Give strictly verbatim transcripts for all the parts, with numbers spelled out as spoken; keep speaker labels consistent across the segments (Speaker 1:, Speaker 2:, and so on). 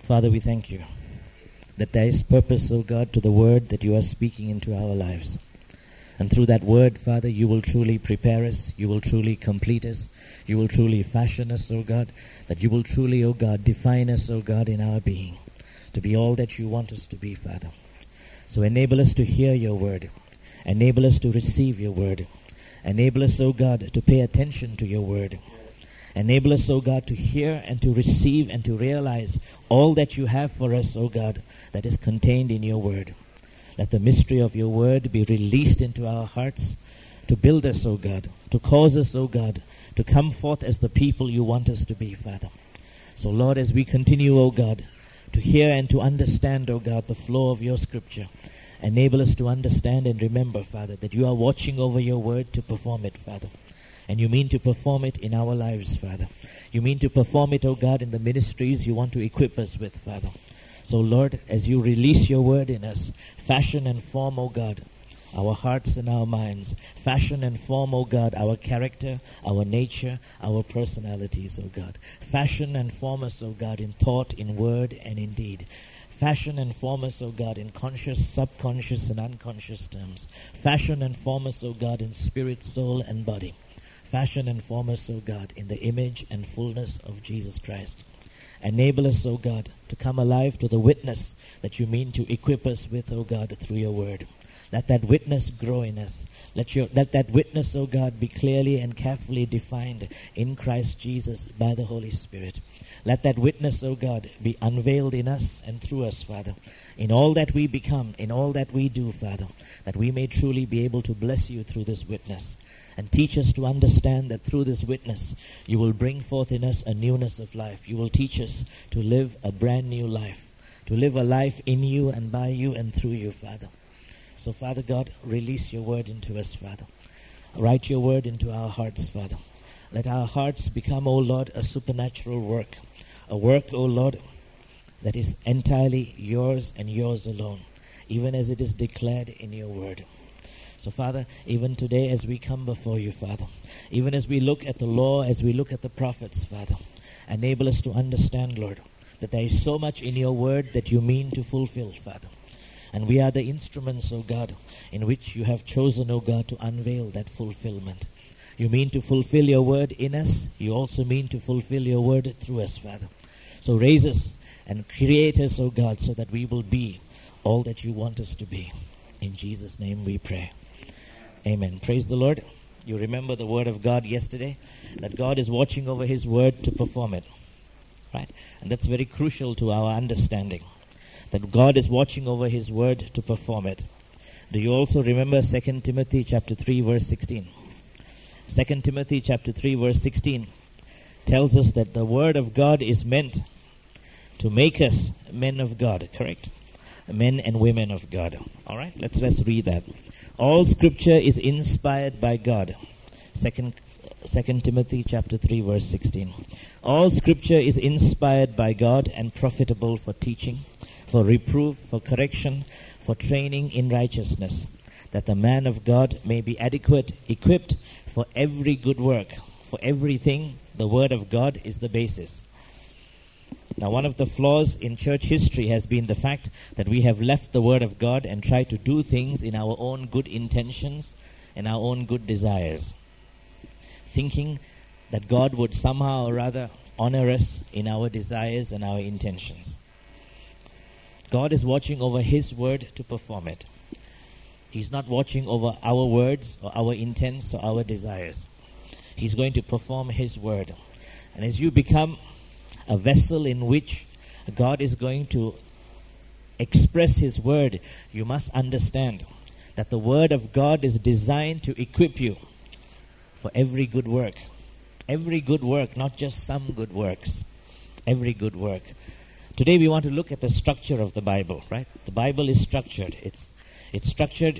Speaker 1: Father, we thank you that there is purpose, O God, to the word that you are speaking into our lives. And through that word, Father, you will truly prepare us, you will truly complete us, you will truly fashion us, O God, that you will truly, O God, define us, O God, in our being, to be all that you want us to be, Father. So enable us to hear your word, enable us to receive your word, enable us, O God, to pay attention to your word. Enable us, O God, to hear and to receive and to realize all that you have for us, O God, that is contained in your word. Let the mystery of your word be released into our hearts to build us, O God, to cause us, O God, to come forth as the people you want us to be, Father. So, Lord, as we continue, O God, to hear and to understand, O God, the flow of your scripture, enable us to understand and remember, Father, that you are watching over your word to perform it, Father. And you mean to perform it in our lives, Father. You mean to perform it, O God, in the ministries you want to equip us with, Father. So, Lord, as you release your word in us, fashion and form, O God, our hearts and our minds. Fashion and form, O God, our character, our nature, our personalities, O God. Fashion and form us, O God, in thought, in word, and in deed. Fashion and form us, O God, in conscious, subconscious, and unconscious terms. Fashion and form us, O God, in spirit, soul, and body. Fashion and form us, O God, in the image and fullness of Jesus Christ. Enable us, O God, to come alive to the witness that you mean to equip us with, O God, through your word. Let that witness grow in us. Let, your, let that witness, O God, be clearly and carefully defined in Christ Jesus by the Holy Spirit. Let that witness, O God, be unveiled in us and through us, Father, in all that we become, in all that we do, Father, that we may truly be able to bless you through this witness. And teach us to understand that through this witness, you will bring forth in us a newness of life. You will teach us to live a brand new life, to live a life in you and by you and through you, Father. So, Father God, release your word into us, Father. Write your word into our hearts, Father. Let our hearts become, O Lord, a supernatural work, a work, O Lord, that is entirely yours and yours alone, even as it is declared in your word. So, Father, even today as we come before you, Father, even as we look at the law, as we look at the prophets, Father, enable us to understand, Lord, that there is so much in your word that you mean to fulfill, Father. And we are the instruments, O God, in which you have chosen, O God, to unveil that fulfillment. You mean to fulfill your word in us. You also mean to fulfill your word through us, Father. So raise us and create us, O God, so that we will be all that you want us to be. In Jesus' name we pray. Amen. Praise the Lord. You remember the word of God yesterday, that God is watching over his word to perform it. Right? And that's very crucial to our understanding, that God is watching over his word to perform it. Do you also remember Second Timothy chapter three verse sixteen? Second Timothy chapter three verse sixteen tells us that the word of God is meant to make us men of God, correct? Men and women of God. All right, let's let's read that. All scripture is inspired by God. Second, Second Timothy chapter three verse sixteen. All scripture is inspired by God and profitable for teaching, for reproof, for correction, for training in righteousness, that the man of God may be adequate, equipped for every good work. For everything, the word of God is the basis. Now, one of the flaws in church history has been the fact that we have left the word of God and tried to do things in our own good intentions and our own good desires, thinking that God would somehow or rather honor us in our desires and our intentions. God is watching over his word to perform it. He's not watching over our words or our intents or our desires. He's going to perform his word. And as you become a vessel in which God is going to express his word, you must understand that the word of God is designed to equip you for every good work. Every good work, not just some good works. Every good work. Today we want to look at the structure of the Bible, right? The Bible is structured. It's it's structured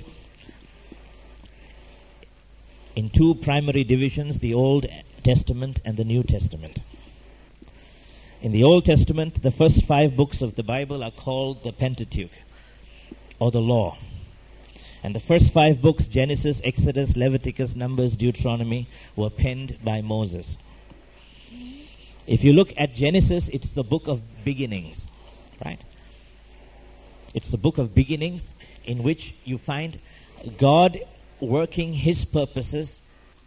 Speaker 1: in two primary divisions, the Old Testament and the New Testament. In the Old Testament, the first five books of the Bible are called the Pentateuch, or the Law. And the first five books, Genesis, Exodus, Leviticus, Numbers, Deuteronomy, were penned by Moses. If you look at Genesis, it's the book of beginnings. Right? It's the book of beginnings in which you find God working His purposes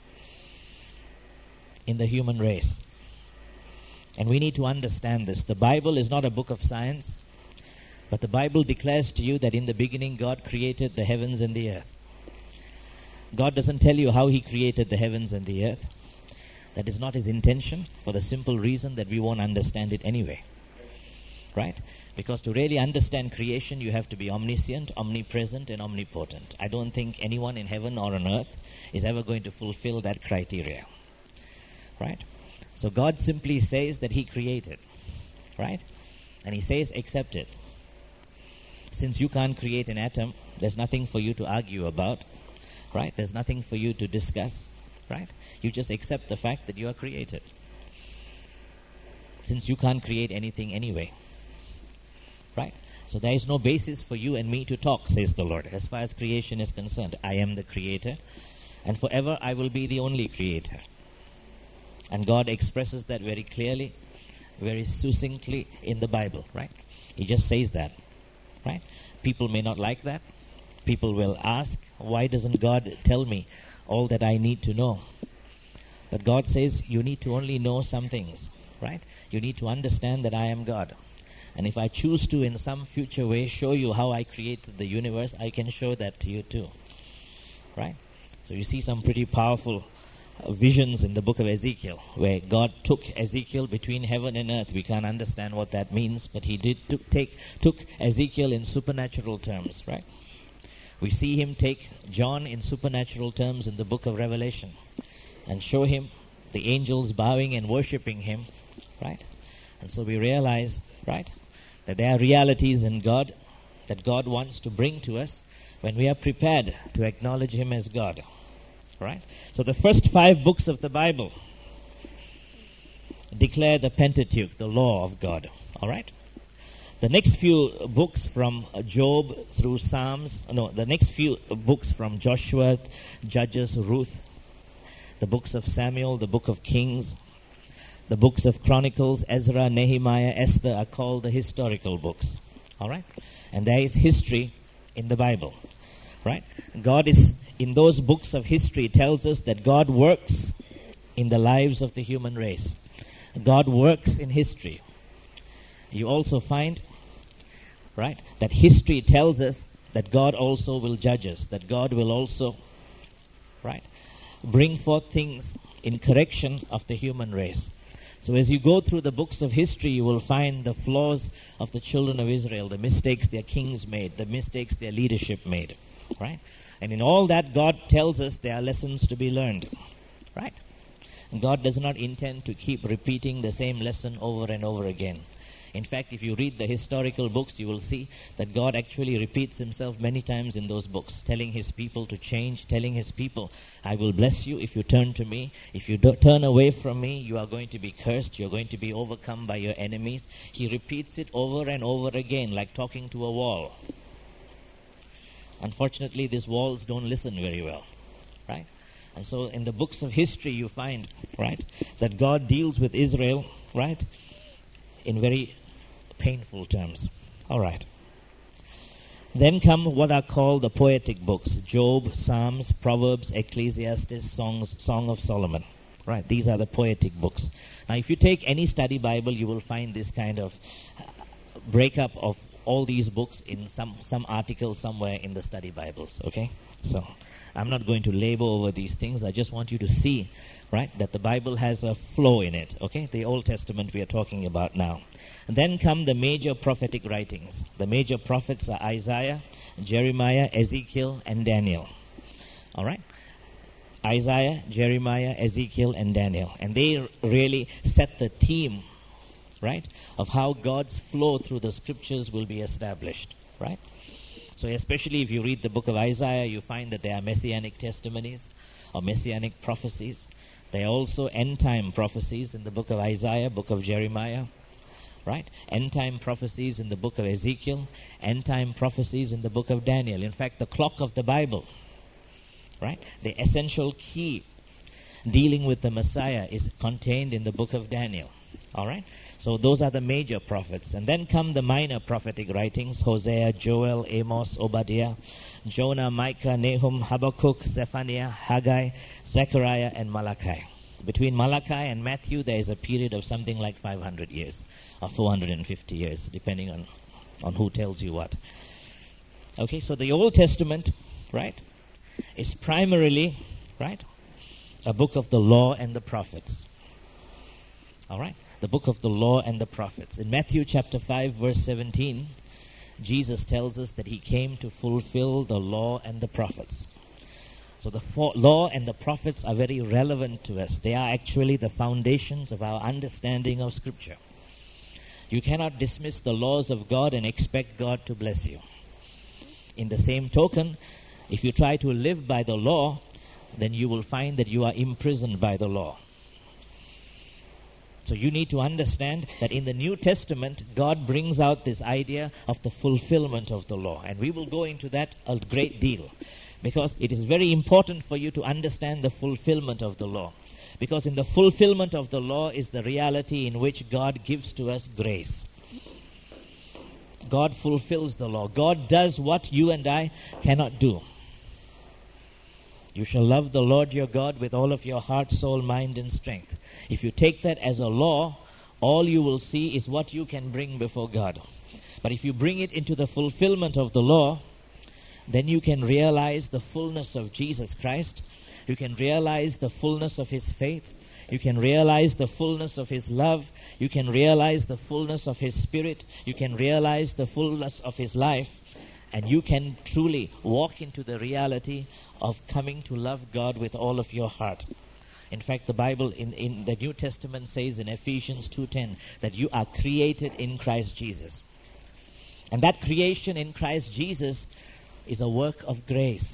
Speaker 1: in the human race. And we need to understand this. The Bible is not a book of science, but the Bible declares to you that in the beginning God created the heavens and the earth. God doesn't tell you how He created the heavens and the earth. That is not His intention, for the simple reason that we won't understand it anyway. Right? Because to really understand creation, you have to be omniscient, omnipresent, and omnipotent. I don't think anyone in heaven or on earth is ever going to fulfill that criteria. Right? So God simply says that He created. Right? And He says, accept it. Since you can't create an atom, there's nothing for you to argue about. Right? There's nothing for you to discuss. Right? You just accept the fact that you are created. Since you can't create anything anyway. Right? So there is no basis for you and me to talk, says the Lord, as far as creation is concerned. I am the creator, and forever I will be the only creator. And God expresses that very clearly, very succinctly in the Bible, right? He just says that, right? People may not like that. People will ask, why doesn't God tell me all that I need to know? But God says, you need to only know some things, right? You need to understand that I am God. And if I choose to, in some future way, show you how I created the universe, I can show that to you too. Right? So you see some pretty powerful uh, visions in the book of Ezekiel, where God took Ezekiel between heaven and earth. We can't understand what that means, but He did took, take, took Ezekiel in supernatural terms, right? We see Him take John in supernatural terms in the book of Revelation and show him the angels bowing and worshipping Him, right? And so we realize, right, that there are realities in God that God wants to bring to us when we are prepared to acknowledge Him as God. Right? So the first five books of the Bible declare the Pentateuch, the law of God. All right? The next few books from Job through Psalms, no, the next few books from Joshua, Judges, Ruth, the books of Samuel, the book of Kings, the books of Chronicles, Ezra, Nehemiah, Esther are called the historical books. All right? And there is history in the Bible. Right? God is, in those books of history, tells us that God works in the lives of the human race. God works in history. You also find, right, that history tells us that God also will judge us, that God will also, right, bring forth things in correction of the human race. So as you go through the books of history, you will find the flaws of the children of Israel, the mistakes their kings made, the mistakes their leadership made, right? And in all that, God tells us there are lessons to be learned, right? And God does not intend to keep repeating the same lesson over and over again. In fact, if you read the historical books, you will see that God actually repeats Himself many times in those books, telling His people to change, telling His people, I will bless you if you turn to me. If you do turn away from me, you are going to be cursed. You're going to be overcome by your enemies. He repeats it over and over again, like talking to a wall. Unfortunately, these walls don't listen very well, right? And so in the books of history, you find, right, that God deals with Israel, right, in very painful terms. All right. Then come what are called the poetic books: Job, Psalms, Proverbs, Ecclesiastes, Songs, Song of Solomon. Right, these are the poetic books. Now, if you take any study Bible, you will find this kind of breakup of all these books in some, some article somewhere in the study Bibles, okay? So, I'm not going to labor over these things. I just want you to see, right, that the Bible has a flow in it, okay? The Old Testament we are talking about now. And then come the major prophetic writings. The major prophets are Isaiah, Jeremiah, Ezekiel, and Daniel. All right? Isaiah, Jeremiah, Ezekiel, and Daniel. And they really set the theme, right, of how God's flow through the scriptures will be established, right? So especially if you read the book of Isaiah, you find that there are messianic testimonies or messianic prophecies. There are also end-time prophecies in the book of Isaiah, book of Jeremiah, right? End-time prophecies in the book of Ezekiel, end-time prophecies in the book of Daniel. In fact, the clock of the Bible, right? The essential key dealing with the Messiah is contained in the book of Daniel, All right? So those are the major prophets. And then come the minor prophetic writings: Hosea, Joel, Amos, Obadiah, Jonah, Micah, Nahum, Habakkuk, Zephaniah, Haggai, Zechariah, and Malachi. Between Malachi and Matthew, there is a period of something like five hundred years, or four hundred fifty years, depending on, on who tells you what. Okay, so the Old Testament, right, is primarily, right, a book of the law and the prophets. All right? The book of the law and the prophets. In Matthew chapter five, verse seventeen, Jesus tells us that he came to fulfill the law and the prophets. So the for- law and the prophets are very relevant to us. They are actually the foundations of our understanding of Scripture. You cannot dismiss the laws of God and expect God to bless you. In the same token, if you try to live by the law, then you will find that you are imprisoned by the law. So you need to understand that in the New Testament, God brings out this idea of the fulfillment of the law. And we will go into that a great deal, because it is very important for you to understand the fulfillment of the law. Because in the fulfillment of the law is the reality in which God gives to us grace. God fulfills the law. God does what you and I cannot do. You shall love the Lord your God with all of your heart, soul, mind, and strength. If you take that as a law, all you will see is what you can bring before God. But if you bring it into the fulfillment of the law, then you can realize the fullness of Jesus Christ. You can realize the fullness of his faith. You can realize the fullness of his love. You can realize the fullness of his spirit. You can realize the fullness of his life. And you can truly walk into the reality of coming to love God with all of your heart. In fact, the Bible in, in the New Testament says in Ephesians two ten that you are created in Christ Jesus. And that creation in Christ Jesus is a work of grace.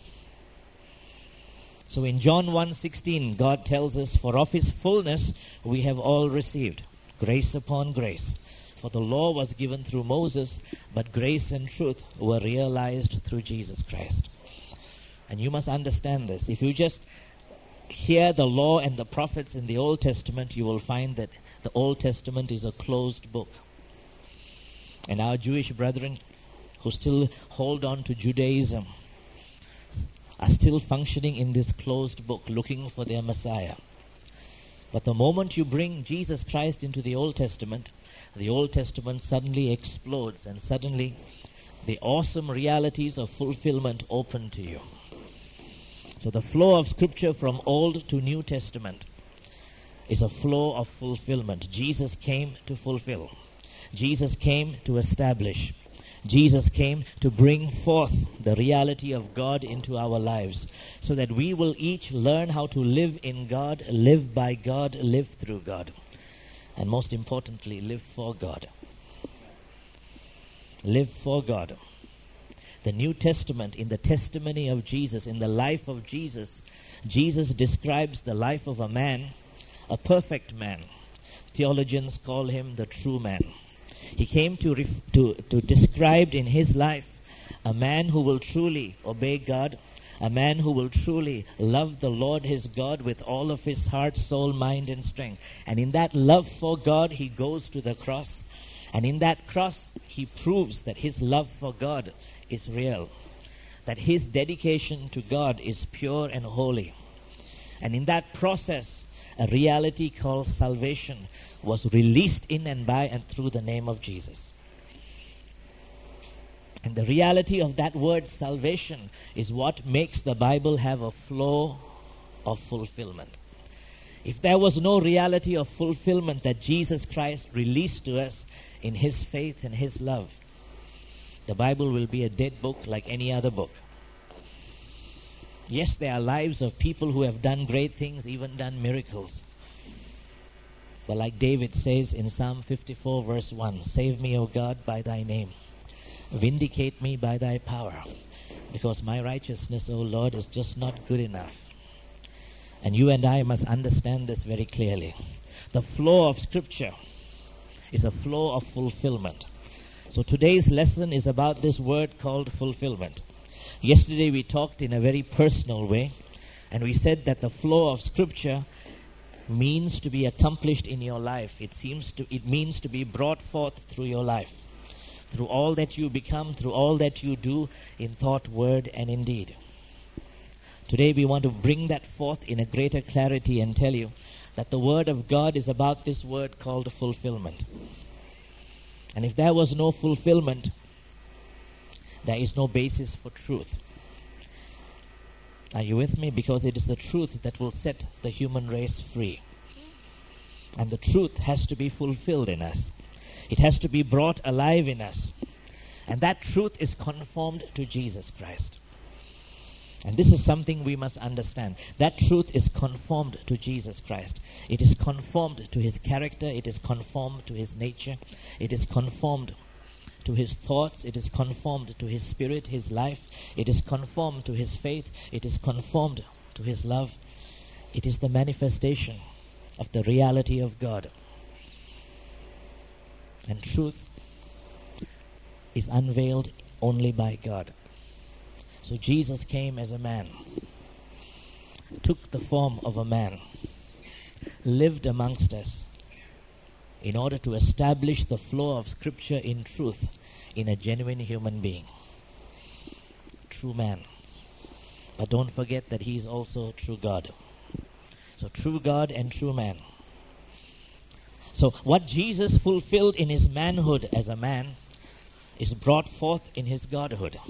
Speaker 1: So in John one sixteen, God tells us, for of his fullness we have all received, grace upon grace. For the law was given through Moses, but grace and truth were realized through Jesus Christ. And you must understand this. If you just hear the law and the prophets in the Old Testament, you will find that the Old Testament is a closed book. And our Jewish brethren who still hold on to Judaism are still functioning in this closed book, looking for their Messiah. But the moment you bring Jesus Christ into the Old Testament, the Old Testament suddenly explodes, and suddenly the awesome realities of fulfillment open to you. So the flow of Scripture from Old to New Testament is a flow of fulfillment. Jesus came to fulfill. Jesus came to establish. Jesus came to bring forth the reality of God into our lives, so that we will each learn how to live in God, live by God, live through God, and most importantly, live for God. Live for God. The New Testament, in the testimony of Jesus, in the life of Jesus, Jesus describes the life of a man, a perfect man. Theologians call him the true man. He came to, ref- to, to describe in his life a man who will truly obey God, a man who will truly love the Lord his God with all of his heart, soul, mind, and strength. And in that love for God, he goes to the cross. And in that cross, he proves that his love for God is real, that his dedication to God is pure and holy. And in that process, a reality called salvation was released in and by and through the name of Jesus. And the reality of that word salvation is what makes the Bible have a flow of fulfillment. If there was no reality of fulfillment that Jesus Christ released to us in his faith and his love, the Bible will be a dead book like any other book. Yes, there are lives of people who have done great things, even done miracles. But like David says in Psalm fifty-four verse one, save me, O God, by thy name. Vindicate me by thy power, because my righteousness, O Lord, is just not good enough. And you and I must understand this very clearly. The flow of Scripture is a flow of fulfillment. So today's lesson is about this word called fulfillment. Yesterday we talked in a very personal way, and we said that the flow of Scripture means to be accomplished in your life. It seems to, it means to be brought forth through your life, through all that you become, through all that you do in thought, word, and in deed. Today we want to bring that forth in a greater clarity and tell you that the Word of God is about this word called fulfillment. And if there was no fulfillment, there is no basis for truth. Are you with me? Because it is the truth that will set the human race free. And the truth has to be fulfilled in us. It has to be brought alive in us. And that truth is conformed to Jesus Christ. And this is something we must understand. That truth is conformed to Jesus Christ. It is conformed to His character. It is conformed to His nature. It is conformed to His thoughts. It is conformed to His spirit, His life. It is conformed to His faith. It is conformed to His love. It is the manifestation of the reality of God. And truth is unveiled only by God. So Jesus came as a man, took the form of a man, lived amongst us in order to establish the flow of Scripture in truth in a genuine human being. True man. But don't forget that He is also true God. So true God and true man. So what Jesus fulfilled in His manhood as a man is brought forth in His Godhood.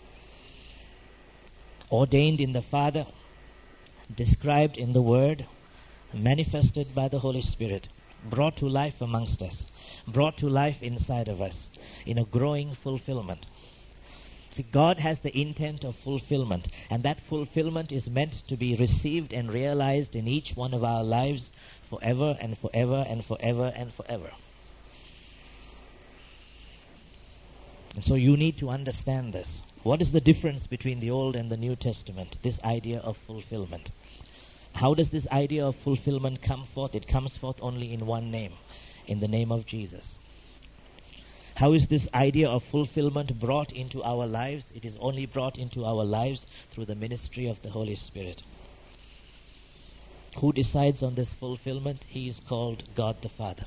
Speaker 1: Ordained in the Father, described in the Word, manifested by the Holy Spirit, brought to life amongst us, brought to life inside of us, in a growing fulfillment. See, God has the intent of fulfillment, and that fulfillment is meant to be received and realized in each one of our lives forever and forever and forever and forever. And so you need to understand this. What is the difference between the Old and the New Testament? This idea of fulfillment. How does this idea of fulfillment come forth? It comes forth only in one name, in the name of Jesus. How is this idea of fulfillment brought into our lives? It is only brought into our lives through the ministry of the Holy Spirit. Who decides on this fulfillment? He is called God the Father.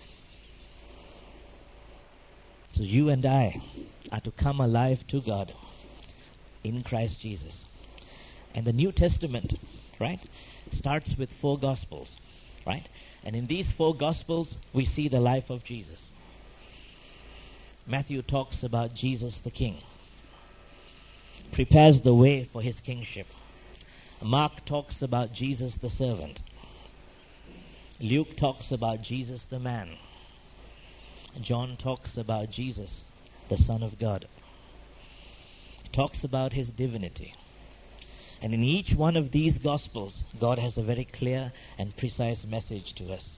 Speaker 1: So you and I are to come alive to God in Christ Jesus. And the New Testament, right, starts with four Gospels, right? And in these four Gospels, we see the life of Jesus. Matthew talks about Jesus the King, prepares the way for His kingship. Mark talks about Jesus the servant. Luke talks about Jesus the man. John talks about Jesus, the Son of God. He talks about His divinity. And in each one of these Gospels, God has a very clear and precise message to us.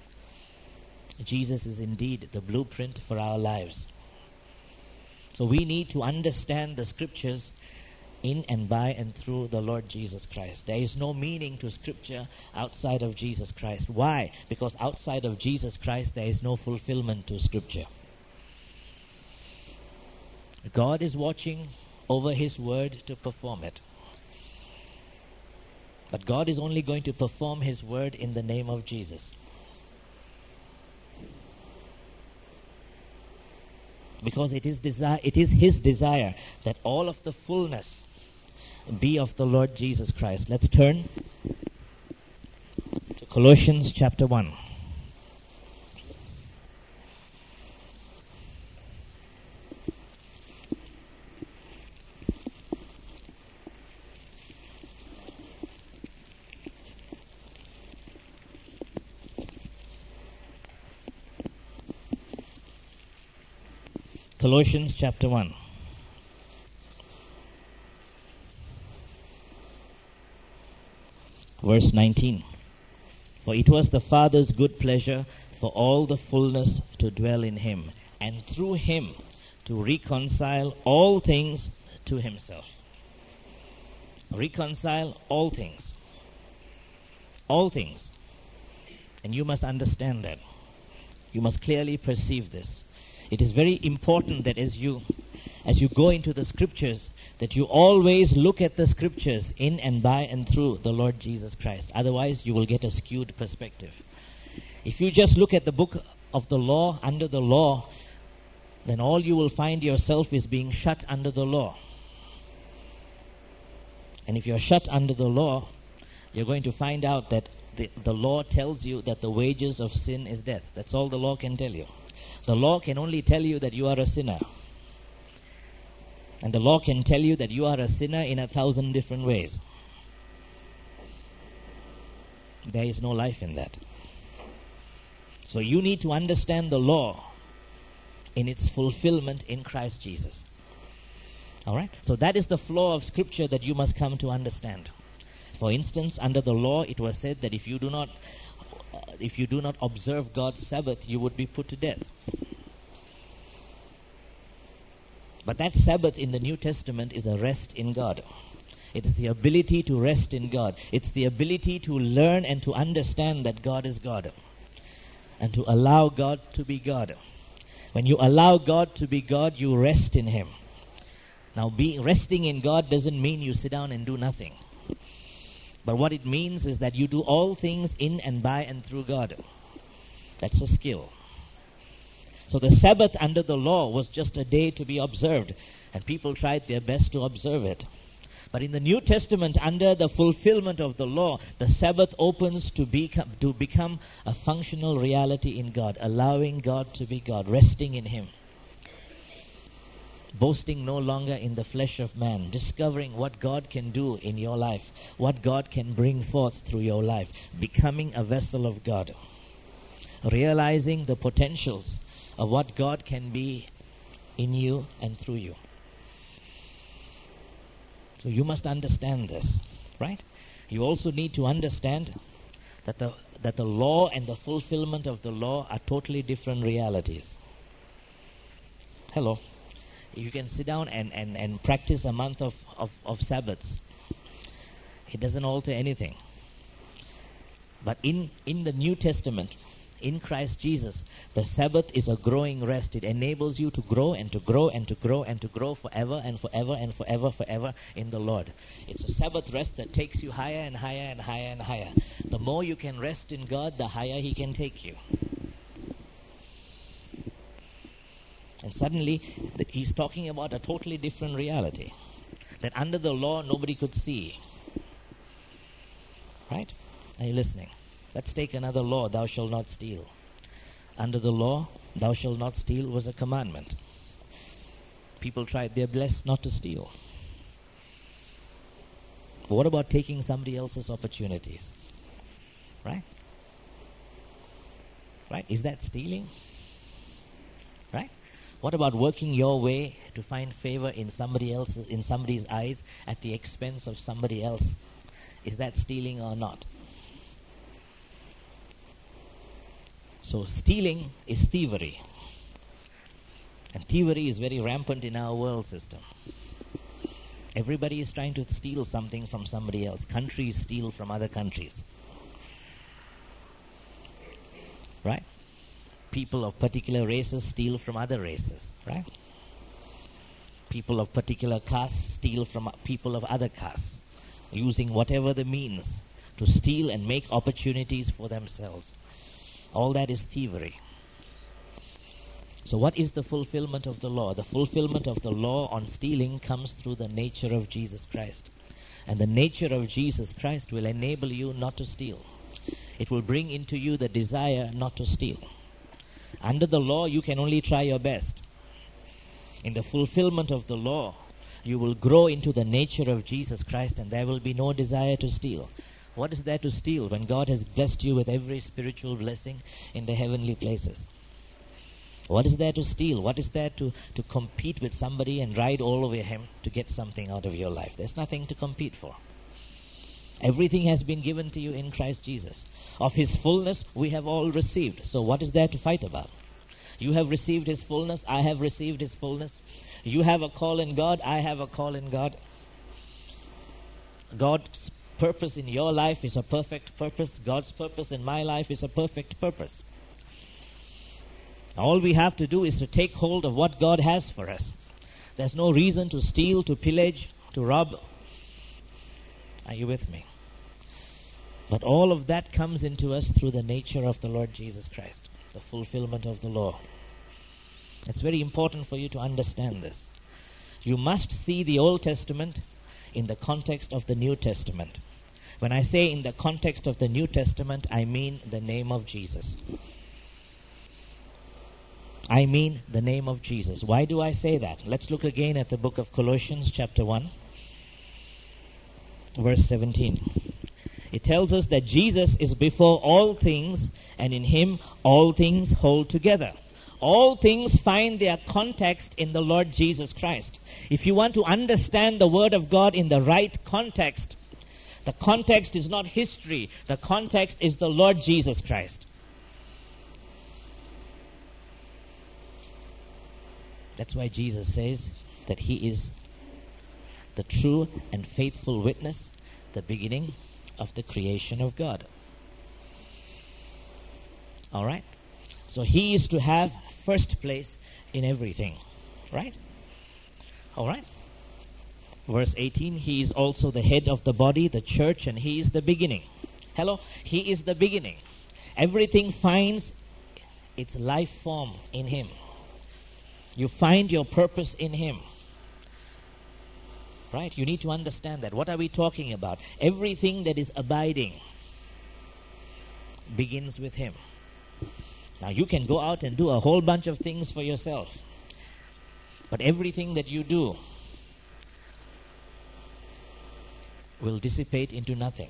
Speaker 1: Jesus is indeed the blueprint for our lives. So we need to understand the Scriptures in and by and through the Lord Jesus Christ. There is no meaning to Scripture outside of Jesus Christ. Why? Because outside of Jesus Christ there is no fulfillment to Scripture. God is watching over His word to perform it. But God is only going to perform His word in the name of Jesus. Because it is desire, it is His desire that all of the fullness be of the Lord Jesus Christ. Let's turn to Colossians chapter one. Colossians chapter one. Verse nineteen. For it was the Father's good pleasure for all the fullness to dwell in Him, and through Him to reconcile all things to Himself. Reconcile all things. All things. And you must understand that. You must clearly perceive this. It is very important that as you as you go into the Scriptures, that you always look at the scriptures in and by and through the Lord Jesus Christ. Otherwise, you will get a skewed perspective. If you just look at the book of the law, under the law, then all you will find yourself is being shut under the law. And if you're shut under the law, you're going to find out that the, the law tells you that the wages of sin is death. That's all the law can tell you. The law can only tell you that you are a sinner. And the law can tell you that you are a sinner in a thousand different ways. There is no life in that. So you need to understand the law in its fulfillment in Christ Jesus. All right? So that is the flow of Scripture that you must come to understand. For instance, under the law, it was said that if you do not, uh, if you do not observe God's Sabbath, you would be put to death. But that Sabbath in the New Testament is a rest in God. It is the ability to rest in God. It's the ability to learn and to understand that God is God. And to allow God to be God. When you allow God to be God, you rest in Him. Now, being resting in God doesn't mean you sit down and do nothing. But what it means is that you do all things in and by and through God. That's a skill. So the Sabbath under the law was just a day to be observed, and people tried their best to observe it. But in the New Testament, under the fulfillment of the law, the Sabbath opens to become, to become a functional reality in God, allowing God to be God, resting in Him. Boasting no longer in the flesh of man, discovering what God can do in your life, what God can bring forth through your life, becoming a vessel of God. Realizing the potentials of what God can be in you and through you. So you must understand this, right? You also need to understand that the that the law and the fulfillment of the law are totally different realities. Hello. You can sit down and, and, and practice a month of, of, of Sabbaths. It doesn't alter anything. But in, in the New Testament, in Christ Jesus, the Sabbath is a growing rest. It enables you to grow and to grow and to grow and to grow forever and forever and forever, forever in the Lord. It's a Sabbath rest that takes you higher and higher and higher and higher. The more you can rest in God, the higher He can take you. And suddenly, He's talking about a totally different reality. That under the law, nobody could see. Right? Are you listening? Let's take another law, thou shalt not steal. Under the law, thou shalt not steal was a commandment. People tried their best not to steal. But what about taking somebody else's opportunities? Right? Right? Is that stealing? Right? What about working your way to find favor in somebody else's, in somebody's eyes at the expense of somebody else? Is that stealing or not? So stealing is thievery. And thievery is very rampant in our world system. Everybody is trying to steal something from somebody else. Countries steal from other countries. Right? People of particular races steal from other races. Right? People of particular castes steal from people of other castes, using whatever the means to steal and make opportunities for themselves. All that is thievery. So what is the fulfillment of the law? The fulfillment of the law on stealing comes through the nature of Jesus Christ. And the nature of Jesus Christ will enable you not to steal. It will bring into you the desire not to steal. Under the law, you can only try your best. In the fulfillment of the law, you will grow into the nature of Jesus Christ, and there will be no desire to steal. What is there to steal when God has blessed you with every spiritual blessing in the heavenly places? What is there to steal? What is there to, to compete with somebody and ride all over him to get something out of your life? There's nothing to compete for. Everything has been given to you in Christ Jesus. Of His fullness we have all received. So what is there to fight about? You have received His fullness. I have received His fullness. You have a call in God. I have a call in God. God's purpose in your life is a perfect purpose. God's purpose in my life is a perfect purpose. All we have to do is to take hold of what God has for us. There's no reason to steal, to pillage, to rob. Are you with me? But all of that comes into us through the nature of the Lord Jesus Christ, the fulfillment of the law. It's very important for you to understand this. You must see the Old Testament in the context of the New Testament. When I say in the context of the New Testament, I mean the name of Jesus. I mean the name of Jesus. Why do I say that? Let's look again at the book of Colossians chapter one, verse seventeen. It tells us that Jesus is before all things, and in him all things hold together. All things find their context in the Lord Jesus Christ. If you want to understand the Word of God in the right context, the context is not history. The context is the Lord Jesus Christ. That's why Jesus says that he is the true and faithful witness, the beginning of the creation of God. All right? So he is to have first place in everything. Right? All right? Verse eighteen, he is also the head of the body, the church, and he is the beginning. Hello? He is the beginning. Everything finds its life form in him. You find your purpose in him. Right? You need to understand that. What are we talking about? Everything that is abiding begins with him. Now you can go out and do a whole bunch of things for yourself. But everything that you do will dissipate into nothing.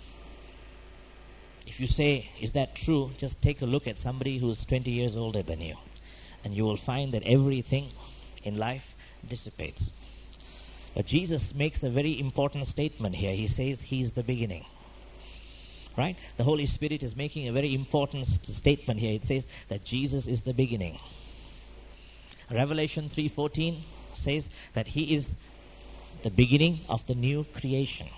Speaker 1: If you say, is that true? Just take a look at somebody who's twenty years older than you. And you will find that everything in life dissipates. But Jesus makes a very important statement here. He says he is the beginning. Right? The Holy Spirit is making a very important st- statement here. It says that Jesus is the beginning. Revelation three fourteen says that he is the beginning of the new creation.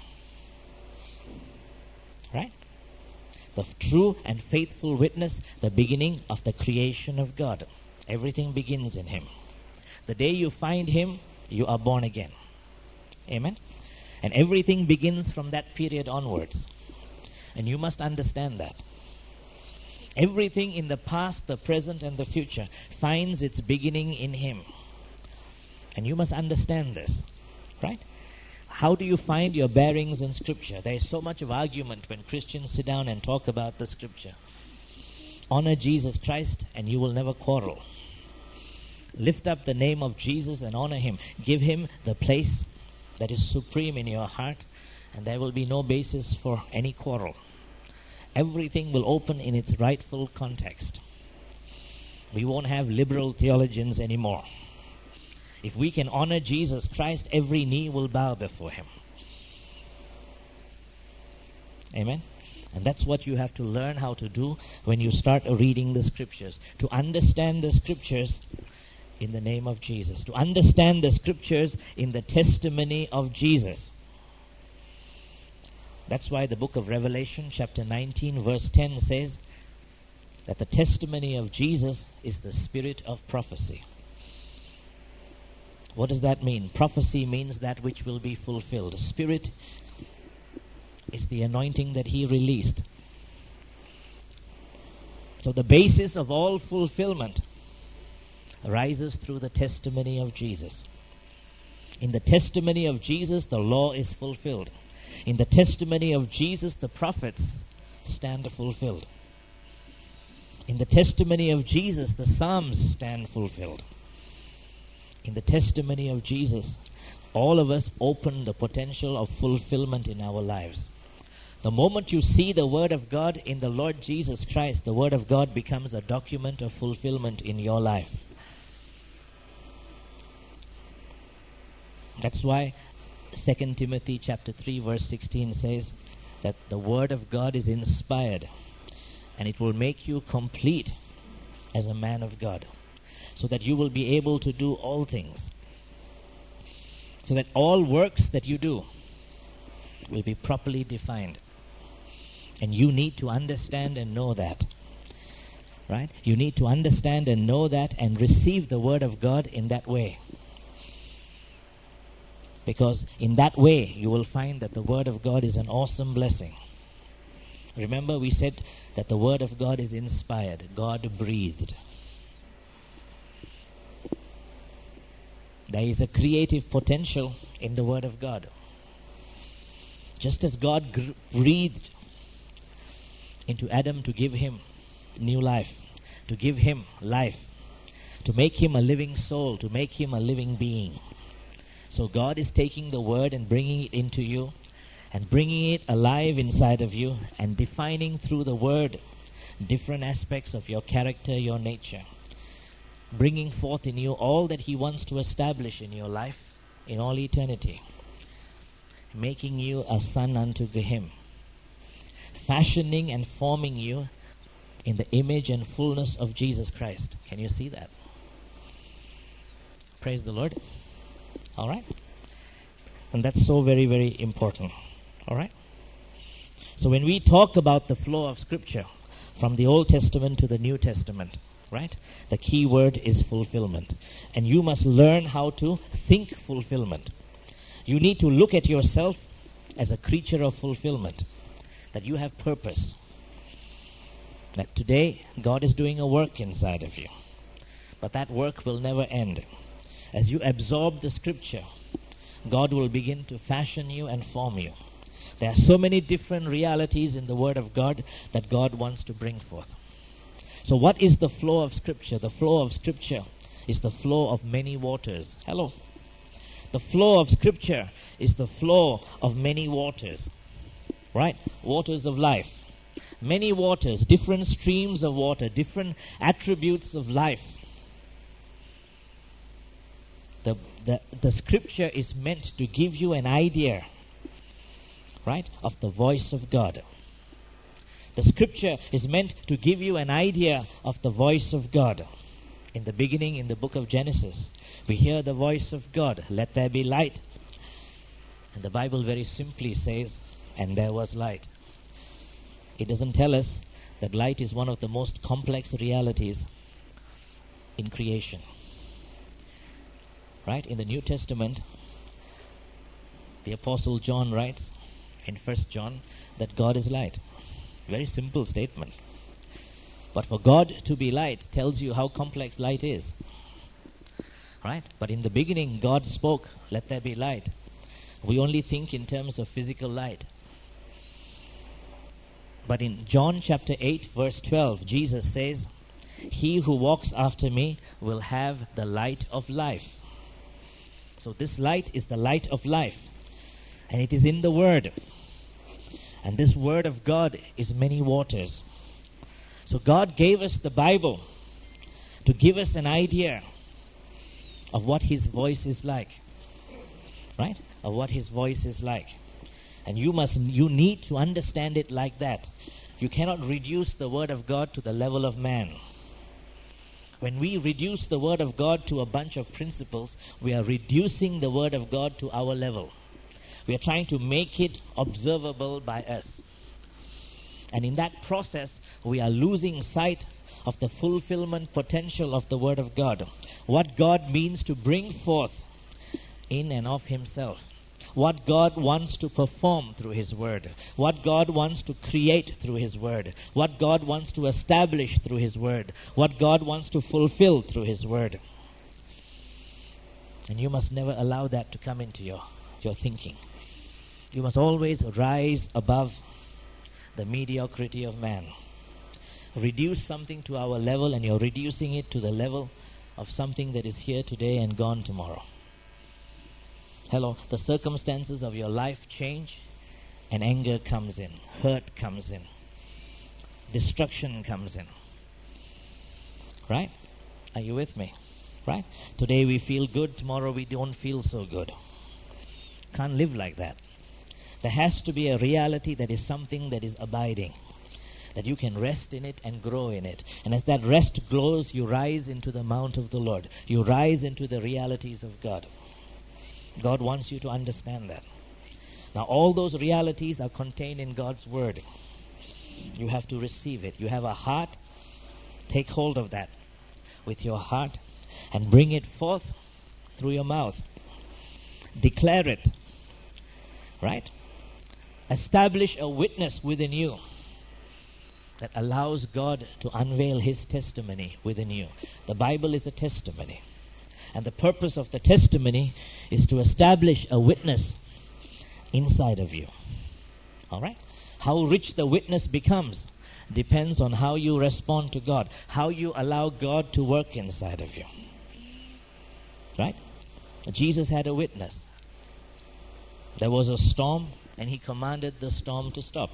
Speaker 1: Right? The f- true and faithful witness, the beginning of the creation of God. Everything begins in him. The day you find him, you are born again. Amen? And everything begins from that period onwards. And you must understand that. Everything in the past, the present, and the future finds its beginning in him. And you must understand this. Right? How do you find your bearings in Scripture? There is so much of argument when Christians sit down and talk about the Scripture. Honor Jesus Christ and you will never quarrel. Lift up the name of Jesus and honor him. Give him the place that is supreme in your heart, and there will be no basis for any quarrel. Everything will open in its rightful context. We won't have liberal theologians anymore. If we can honor Jesus Christ, every knee will bow before him. Amen? And that's what you have to learn how to do when you start reading the Scriptures. To understand the Scriptures in the name of Jesus. To understand the Scriptures in the testimony of Jesus. That's why the book of Revelation, chapter nineteen, verse ten says that the testimony of Jesus is the spirit of prophecy. What does that mean? Prophecy means that which will be fulfilled. Spirit is the anointing that he released. So the basis of all fulfillment arises through the testimony of Jesus. In the testimony of Jesus, the law is fulfilled. In the testimony of Jesus, the prophets stand fulfilled. In the testimony of Jesus, the Psalms stand fulfilled. In the testimony of Jesus, all of us open the potential of fulfillment in our lives. The moment you see the Word of God in the Lord Jesus Christ, the Word of God becomes a document of fulfillment in your life. That's why Second Timothy chapter three verse sixteen says that the Word of God is inspired and it will make you complete as a man of God, so that you will be able to do all things. So that all works that you do will be properly defined. And you need to understand and know that. Right? You need to understand and know that and receive the Word of God in that way. Because in that way, you will find that the Word of God is an awesome blessing. Remember, we said that the Word of God is inspired. God breathed. There is a creative potential in the Word of God. Just as God gr- breathed into Adam to give him new life, to give him life, to make him a living soul, to make him a living being. So God is taking the Word and bringing it into you and bringing it alive inside of you and defining through the Word different aspects of your character, your nature, bringing forth in you all that He wants to establish in your life in all eternity, making you a son unto Him, fashioning and forming you in the image and fullness of Jesus Christ. Can you see that? Praise the Lord. All right? And that's so very, very important. All right? So when we talk about the flow of Scripture from the Old Testament to the New Testament, right? The key word is fulfillment. And you must learn how to think fulfillment. You need to look at yourself as a creature of fulfillment, that you have purpose, that today God is doing a work inside of you, but that work will never end. As you absorb the Scripture, God will begin to fashion you and form you. There are so many different realities in the Word of God that God wants to bring forth. So what is the flow of Scripture? The flow of Scripture is the flow of many waters. Hello. The flow of Scripture is the flow of many waters. Right? Waters of life. Many waters, different streams of water, different attributes of life. The, the, the Scripture is meant to give you an idea, right, of the voice of God. The Scripture is meant to give you an idea of the voice of God. In the beginning, in the book of Genesis, we hear the voice of God, let there be light. And the Bible very simply says, and there was light. It doesn't tell us that light is one of the most complex realities in creation. Right? In the New Testament, the Apostle John writes in First John that God is light. Very simple statement. But for God to be light tells you how complex light is. Right? But in the beginning, God spoke, let there be light. We only think in terms of physical light. But in John chapter eight, verse twelve, Jesus says, he who walks after me will have the light of life. So this light is the light of life. And it is in the Word. And this Word of God is many waters. So God gave us the Bible to give us an idea of what His voice is like. Right? Of what His voice is like. And you must, you need to understand it like that. You cannot reduce the Word of God to the level of man. When we reduce the Word of God to a bunch of principles, we are reducing the Word of God to our level. We are trying to make it observable by us. And in that process, we are losing sight of the fulfillment potential of the Word of God. What God means to bring forth in and of Himself. What God wants to perform through His Word. What God wants to create through His Word. What God wants to establish through His Word. What God wants to fulfill through His Word. And you must never allow that to come into your, your thinking. You must always rise above the mediocrity of man. Reduce something to our level and you're reducing it to the level of something that is here today and gone tomorrow. Hello, the circumstances of your life change and anger comes in, hurt comes in, destruction comes in. Right? Are you with me? Right? Today we feel good, tomorrow we don't feel so good. Can't live like that. There has to be a reality that is something that is abiding, that you can rest in it and grow in it. And as that rest grows, you rise into the mount of the Lord. You rise into the realities of God. God wants you to understand that. Now all those realities are contained in God's Word. You have to receive it. You have a heart, take hold of that with your heart and bring it forth through your mouth. Declare it. Right? Establish a witness within you that allows God to unveil His testimony within you. The Bible is a testimony. And the purpose of the testimony is to establish a witness inside of you. All right? How rich the witness becomes depends on how you respond to God, how you allow God to work inside of you. Right? Jesus had a witness. There was a storm, and He commanded the storm to stop.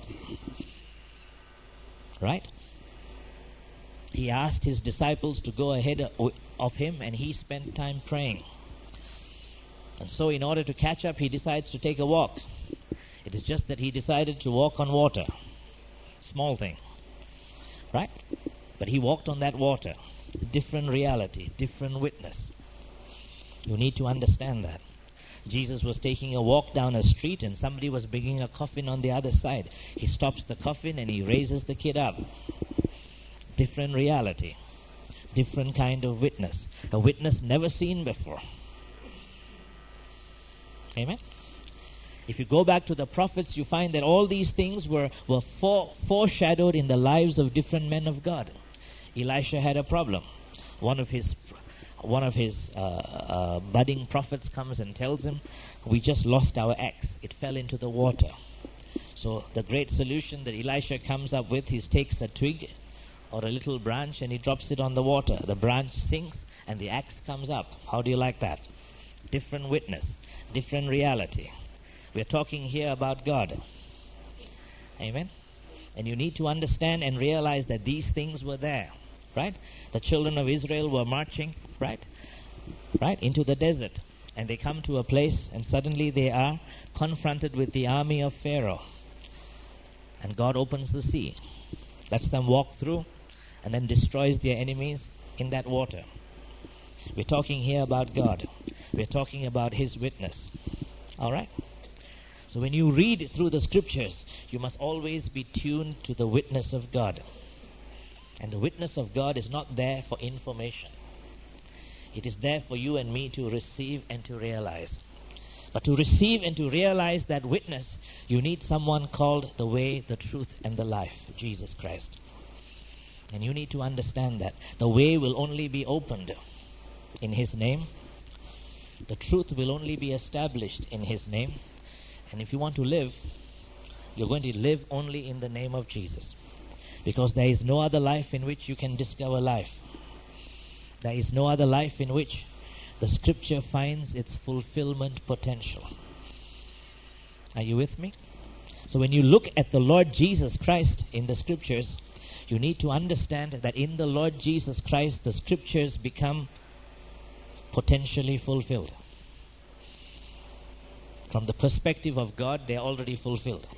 Speaker 1: Right? He asked His disciples to go ahead of Him, and He spent time praying. And so in order to catch up, He decides to take a walk. It is just that He decided to walk on water. Small thing. Right? But He walked on that water. Different reality, different witness. You need to understand that. Jesus was taking a walk down a street, and somebody was bringing a coffin on the other side. He stops the coffin and He raises the kid up. Different reality. Different kind of witness. A witness never seen before. Amen? If you go back to the prophets, you find that all these things were, were fore, foreshadowed in the lives of different men of God. Elisha had a problem. One of his one of his uh, uh, budding prophets comes and tells him, we just lost our axe. It fell into the water. So the great solution that Elisha comes up with, he takes a twig or a little branch and he drops it on the water. The branch sinks and the axe comes up. How do you like that? Different witness, different reality. We're talking here about God. Amen? And you need to understand and realize that these things were there. Right? The children of Israel were marching, right? Right? Into the desert. And they come to a place and suddenly they are confronted with the army of Pharaoh. And God opens the sea. Lets them walk through and then destroys their enemies in that water. We're talking here about God. We're talking about His witness. All right? So when you read through the scriptures, you must always be tuned to the witness of God. And the witness of God is not there for information. It is there for you and me to receive and to realize. But to receive and to realize that witness, you need someone called the way, the truth, and the life, Jesus Christ. And you need to understand that. The way will only be opened in His name. The truth will only be established in His name. And if you want to live, you're going to live only in the name of Jesus. Because there is no other life in which you can discover life. There is no other life in which the scripture finds its fulfillment potential. Are you with me? So when you look at the Lord Jesus Christ in the scriptures, you need to understand that in the Lord Jesus Christ, the scriptures become potentially fulfilled. From the perspective of God, they are already fulfilled.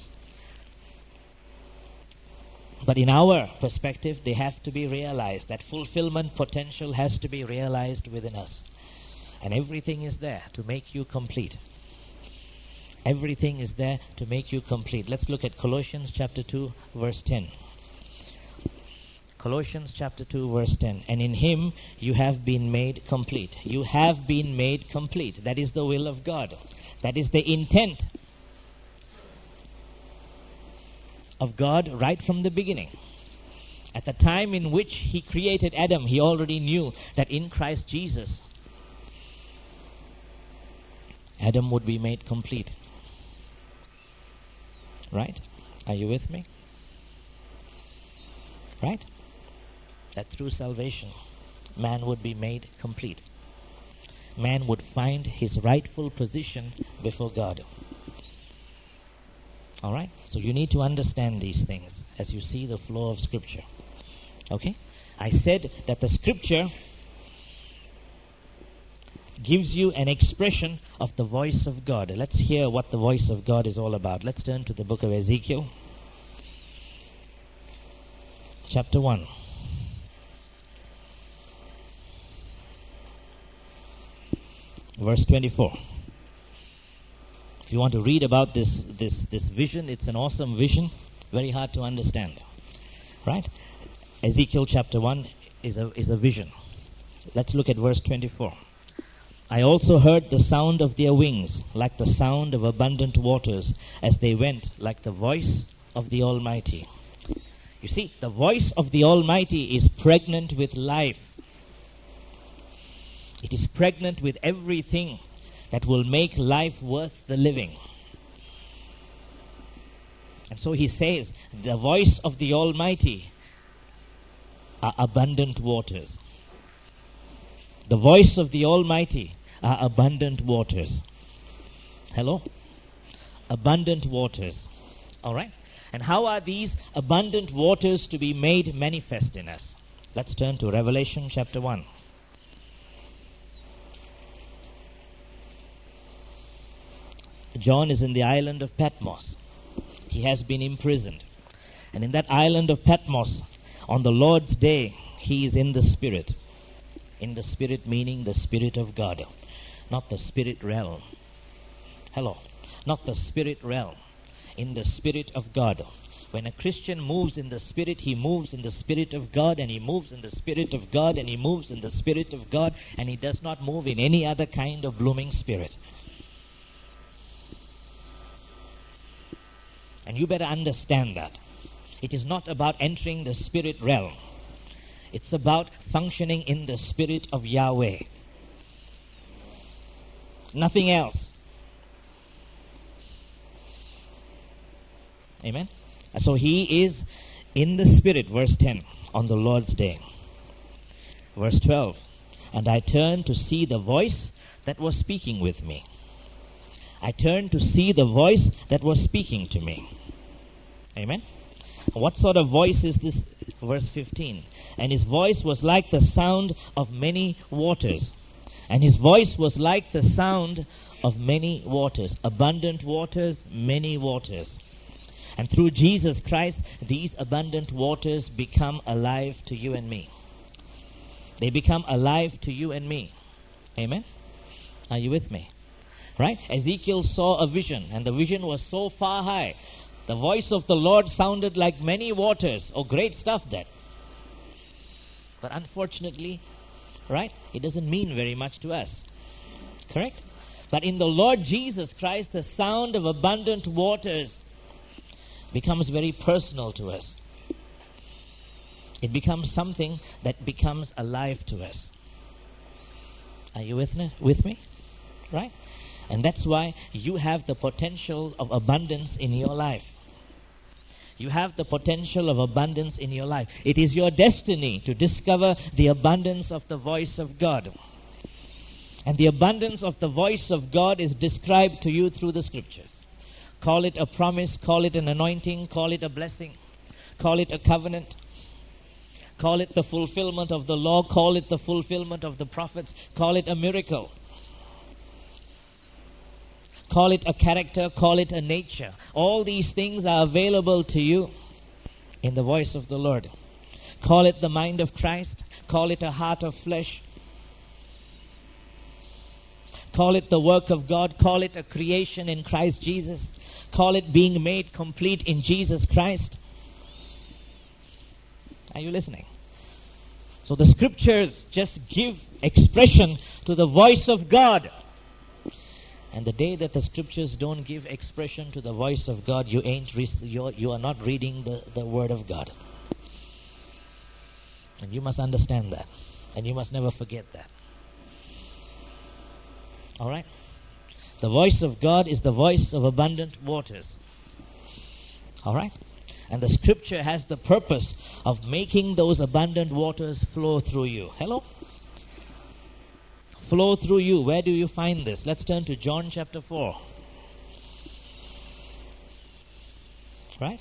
Speaker 1: But in our perspective, they have to be realized. That fulfillment potential has to be realized within us. And everything is there to make you complete. Everything is there to make you complete. Let's look at Colossians chapter two, verse ten. Colossians chapter two, verse ten. And in Him you have been made complete. You have been made complete. That is the will of God. That is the intent of God right from the beginning. At the time in which He created Adam, He already knew that in Christ Jesus, Adam would be made complete. Right? Are you with me? Right? That through salvation, man would be made complete. Man would find his rightful position before God. All right? So you need to understand these things as you see the flow of Scripture. Okay? I said that the Scripture gives you an expression of the voice of God. Let's hear what the voice of God is all about. Let's turn to the book of Ezekiel, chapter one. Verse twenty-four. If you want to read about this, this, this vision, it's an awesome vision, very hard to understand. Right? Ezekiel chapter one is a, is a vision. Let's look at verse twenty-four. I also heard the sound of their wings, like the sound of abundant waters, as they went like the voice of the Almighty. You see, the voice of the Almighty is pregnant with life. It is pregnant with everything that will make life worth the living. And so he says, the voice of the Almighty are abundant waters. The voice of the Almighty are abundant waters. Hello? Abundant waters. All right? And how are these abundant waters to be made manifest in us? Let's turn to Revelation chapter one. John is in the island of Patmos. He has been imprisoned. And in that island of Patmos, on the Lord's day, he is in the Spirit. In the Spirit meaning the Spirit of God. Not the spirit realm. Hello. Not the spirit realm. In the Spirit of God. When a Christian moves in the Spirit, he moves in the Spirit of God, and he moves in the Spirit of God, and he moves in the Spirit of God, and he does not move in any other kind of blooming spirit. And you better understand that. It is not about entering the spirit realm. It's about functioning in the Spirit of Yahweh. Nothing else. Amen? So he is in the Spirit, verse ten, on the Lord's day. Verse twelve, and I turned to see the voice that was speaking with me. I turned to see the voice that was speaking to me. Amen? What sort of voice is this? Verse fifteen. And his voice was like the sound of many waters. And his voice was like the sound of many waters. Abundant waters, many waters. And through Jesus Christ, these abundant waters become alive to you and me. They become alive to you and me. Amen? Are you with me? Right? Ezekiel saw a vision, and the vision was so far high. The voice of the Lord sounded like many waters. Oh, great stuff that. But unfortunately, right, it doesn't mean very much to us. Correct? But in the Lord Jesus Christ, the sound of abundant waters becomes very personal to us. It becomes something that becomes alive to us. Are you with me? With me? Right? And that's why you have the potential of abundance in your life. You have the potential of abundance in your life. It is your destiny to discover the abundance of the voice of God. And the abundance of the voice of God is described to you through the Scriptures. Call it a promise, call it an anointing, call it a blessing, call it a covenant, call it the fulfillment of the law, call it the fulfillment of the prophets, call it a miracle. Call it a character, call it a nature. All these things are available to you in the voice of the Lord. Call it the mind of Christ, call it a heart of flesh. Call it the work of God, call it a creation in Christ Jesus. Call it being made complete in Jesus Christ. Are you listening? So the Scriptures just give expression to the voice of God. And the day that the Scriptures don't give expression to the voice of God, you ain't re- you're, you are not reading the, the Word of God. And you must understand that. And you must never forget that. All right? The voice of God is the voice of abundant waters. All right? And the Scripture has the purpose of making those abundant waters flow through you. Hello? Flow through you. Where do you find this? Let's turn to John chapter four. Right?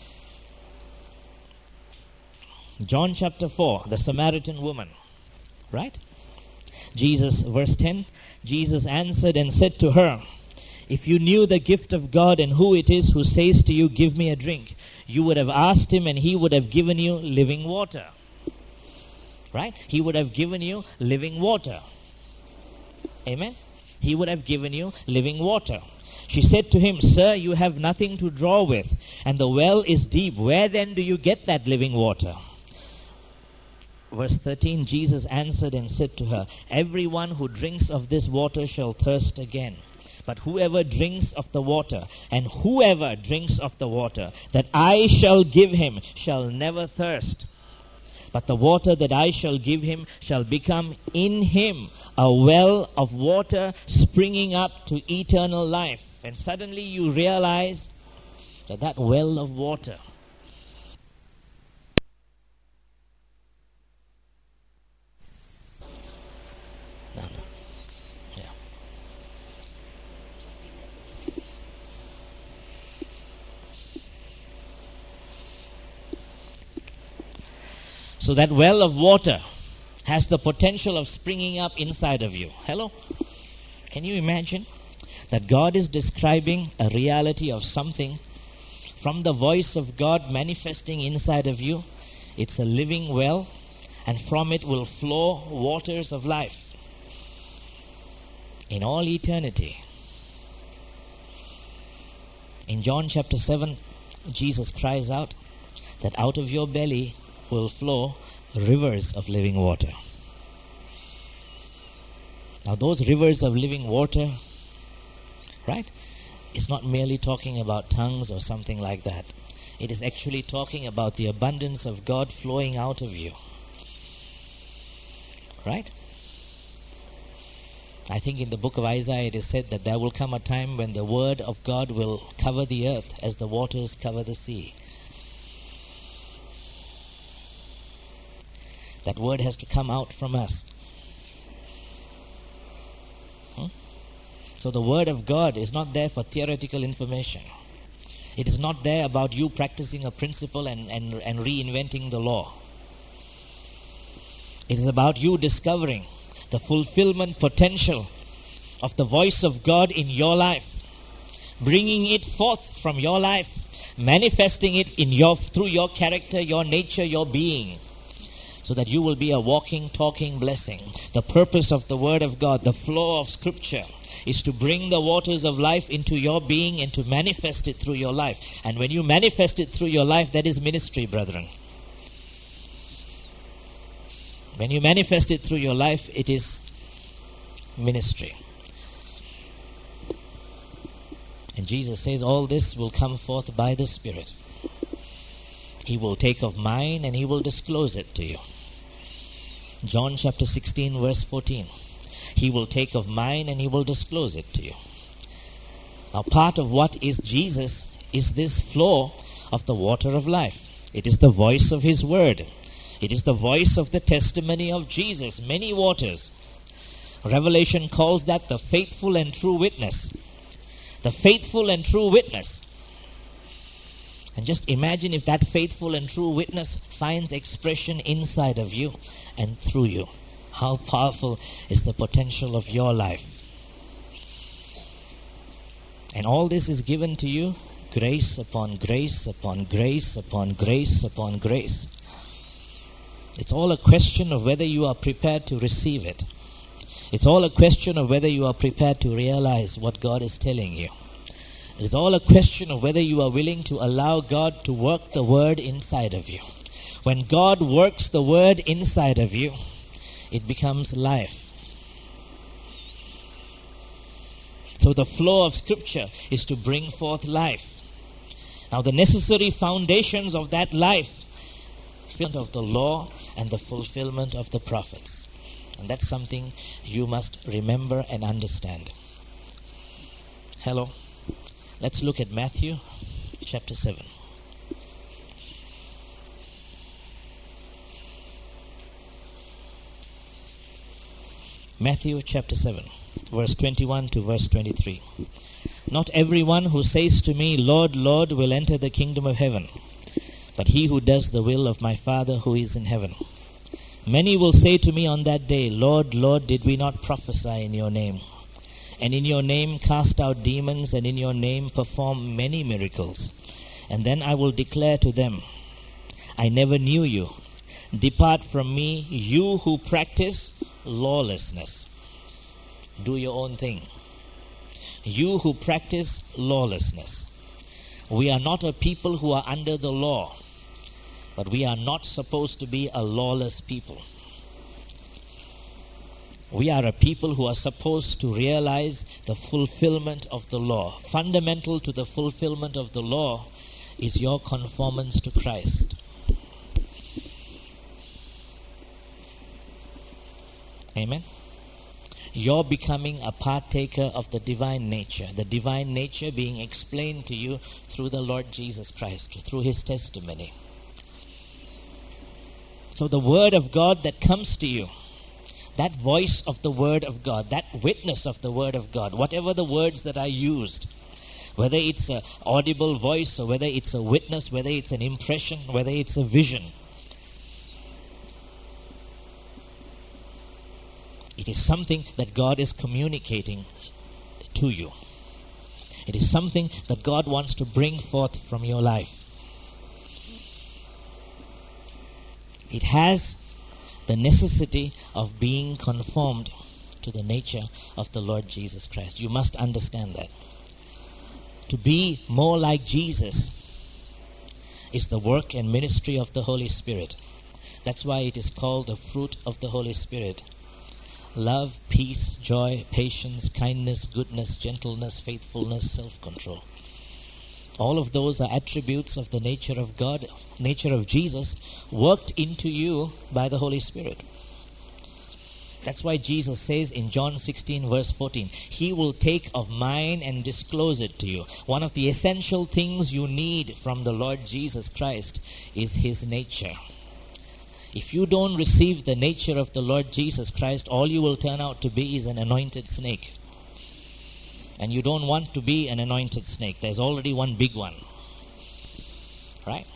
Speaker 1: John chapter four, the Samaritan woman. Right? Jesus, verse ten, Jesus answered and said to her, if you knew the gift of God and who it is who says to you, give me a drink, you would have asked him and he would have given you living water. Right? He would have given you living water. Amen? He would have given you living water. She said to him, sir, you have nothing to draw with, and the well is deep. Where then do you get that living water? verse thirteen, Jesus answered and said to her, "Everyone who drinks of this water shall thirst again. But whoever drinks of the water, and whoever drinks of the water that I shall give him shall never thirst. But the water that I shall give him shall become in him a well of water springing up to eternal life." And suddenly you realize that that well of water no, no. Yeah. So that well of water has the potential of springing up inside of you. Hello? Can you imagine that God is describing a reality of something from the voice of God manifesting inside of you? It's a living well, and from it will flow waters of life in all eternity. In John chapter seven, Jesus cries out that out of your belly will flow rivers of living water. Now those rivers of living water, right, it's not merely talking about tongues or something like that. It is actually talking about the abundance of God flowing out of you. Right? I think in the book of Isaiah it is said that there will come a time when the word of God will cover the earth as the waters cover the sea. That word has to come out from us. Hmm? So the word of God is not there for theoretical information. It is not there about you practicing a principle and, and, and reinventing the law. It is about you discovering the fulfillment potential of the voice of God in your life, bringing it forth from your life, manifesting it in your through your character, your nature, your being, so that you will be a walking, talking blessing. The purpose of the Word of God, the flow of Scripture, is to bring the waters of life into your being and to manifest it through your life. And when you manifest it through your life, that is ministry, brethren. When you manifest it through your life, it is ministry. And Jesus says all this will come forth by the Spirit. He will take of mine and He will disclose it to you. John chapter sixteen verse fourteen. He will take of mine and He will disclose it to you. Now part of what is Jesus is this flow of the water of life. It is the voice of His word. It is the voice of the testimony of Jesus. Many waters. Revelation calls that the faithful and true witness. The faithful and true witness. And just imagine if that faithful and true witness finds expression inside of you and through you. How powerful is the potential of your life. And all this is given to you, grace upon grace upon grace upon grace upon grace. It's all a question of whether you are prepared to receive it. It's all a question of whether you are prepared to realize what God is telling you. It's all a question of whether you are willing to allow God to work the word inside of you. When God works the word inside of you, it becomes life. So the flow of Scripture is to bring forth life. Now the necessary foundations of that life, of the law and the fulfillment of the prophets. And that's something you must remember and understand. Hello. Let's look at Matthew chapter seven. Matthew chapter seven, verse twenty-one to verse twenty-three. Not everyone who says to me, Lord, Lord, will enter the kingdom of heaven, but he who does the will of my Father who is in heaven. Many will say to me on that day, Lord, Lord, did we not prophesy in your name? And in your name cast out demons, and in your name perform many miracles? And then I will declare to them, I never knew you. Depart from me, you who practice lawlessness. Do your own thing. You who practice lawlessness. We are not a people who are under the law. But we are not supposed to be a lawless people. We are a people who are supposed to realize the fulfillment of the law. Fundamental to the fulfillment of the law is your conformance to Christ. Amen? You're becoming a partaker of the divine nature. The divine nature being explained to you through the Lord Jesus Christ, through His testimony. So the Word of God that comes to you, that voice of the Word of God, that witness of the Word of God, whatever the words that are used, whether it's an audible voice or whether it's a witness, whether it's an impression, whether it's a vision, it is something that God is communicating to you. It is something that God wants to bring forth from your life. It has the necessity of being conformed to the nature of the Lord Jesus Christ. You must understand that. To be more like Jesus is the work and ministry of the Holy Spirit. That's why it is called the fruit of the Holy Spirit. Love, peace, joy, patience, kindness, goodness, gentleness, faithfulness, self-control. All of those are attributes of the nature of God, nature of Jesus, worked into you by the Holy Spirit. That's why Jesus says in John sixteen verse fourteen, He will take of mine and disclose it to you. One of the essential things you need from the Lord Jesus Christ is His nature. If you don't receive the nature of the Lord Jesus Christ, all you will turn out to be is an anointed snake. And you don't want to be an anointed snake. There's already one big one. Right?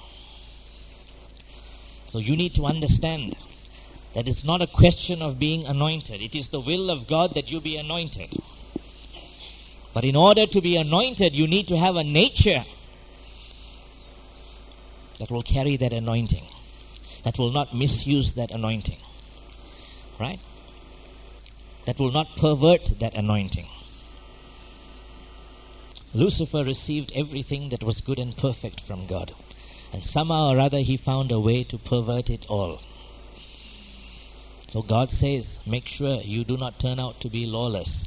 Speaker 1: So you need to understand that it's not a question of being anointed. It is the will of God that you be anointed. But in order to be anointed, you need to have a nature that will carry that anointing, that will not misuse that anointing. Right? That will not pervert that anointing. Lucifer received everything that was good and perfect from God. And somehow or other he found a way to pervert it all. So God says, make sure you do not turn out to be lawless.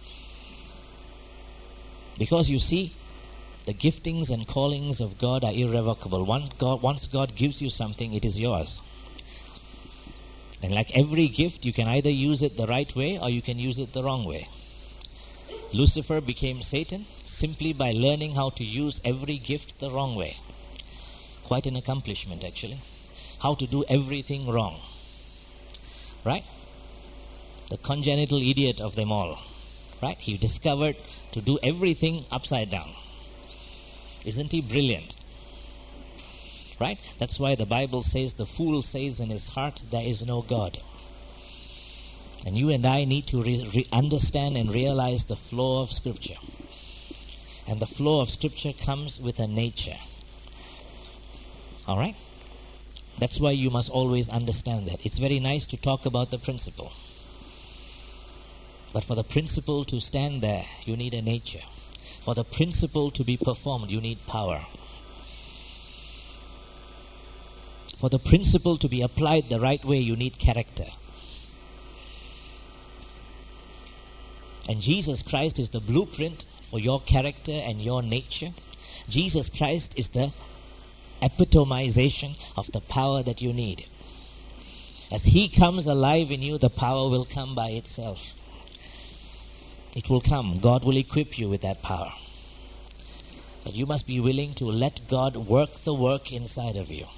Speaker 1: Because you see, the giftings and callings of God are irrevocable. Once God, once God gives you something, it is yours. And like every gift, you can either use it the right way or you can use it the wrong way. Lucifer became Satan simply by learning how to use every gift the wrong way. Quite an accomplishment, actually. How to do everything wrong. Right? The congenital idiot of them all. Right? He discovered to do everything upside down. Isn't he brilliant? Right? That's why the Bible says the fool says in his heart there is no God. And you and I need to re- re- understand and realize the flow of Scripture. And the flow of Scripture comes with a nature. Alright? That's why you must always understand that. It's very nice to talk about the principle. But for the principle to stand there, you need a nature. For the principle to be performed, you need power. For the principle to be applied the right way, you need character. And Jesus Christ is the blueprint for your character and your nature. Jesus Christ is the epitomization of the power that you need. As He comes alive in you, the power will come by itself. It will come. God will equip you with that power. But you must be willing to let God work the work inside of you.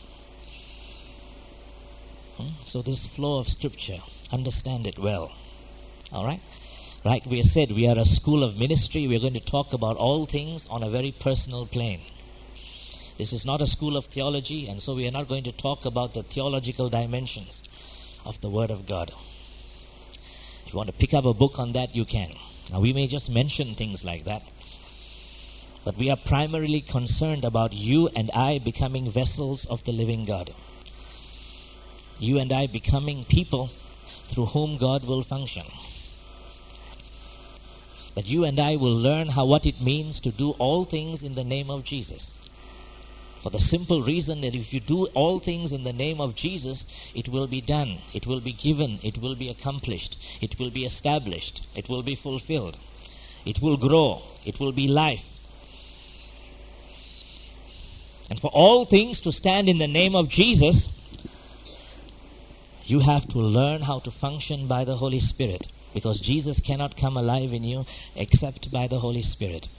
Speaker 1: Hmm? So this flow of Scripture, understand it well. Alright? Like we have said, we are a school of ministry. We are going to talk about all things on a very personal plane. This is not a school of theology, and so we are not going to talk about the theological dimensions of the Word of God. If you want to pick up a book on that, you can. Now, we may just mention things like that, but we are primarily concerned about you and I becoming vessels of the living God. You and I becoming people through whom God will function. That you and I will learn how what it means to do all things in the name of Jesus. For the simple reason that if you do all things in the name of Jesus, it will be done, it will be given, it will be accomplished, it will be established, it will be fulfilled, it will grow, it will be life. And for all things to stand in the name of Jesus, you have to learn how to function by the Holy Spirit, because Jesus cannot come alive in you except by the Holy Spirit.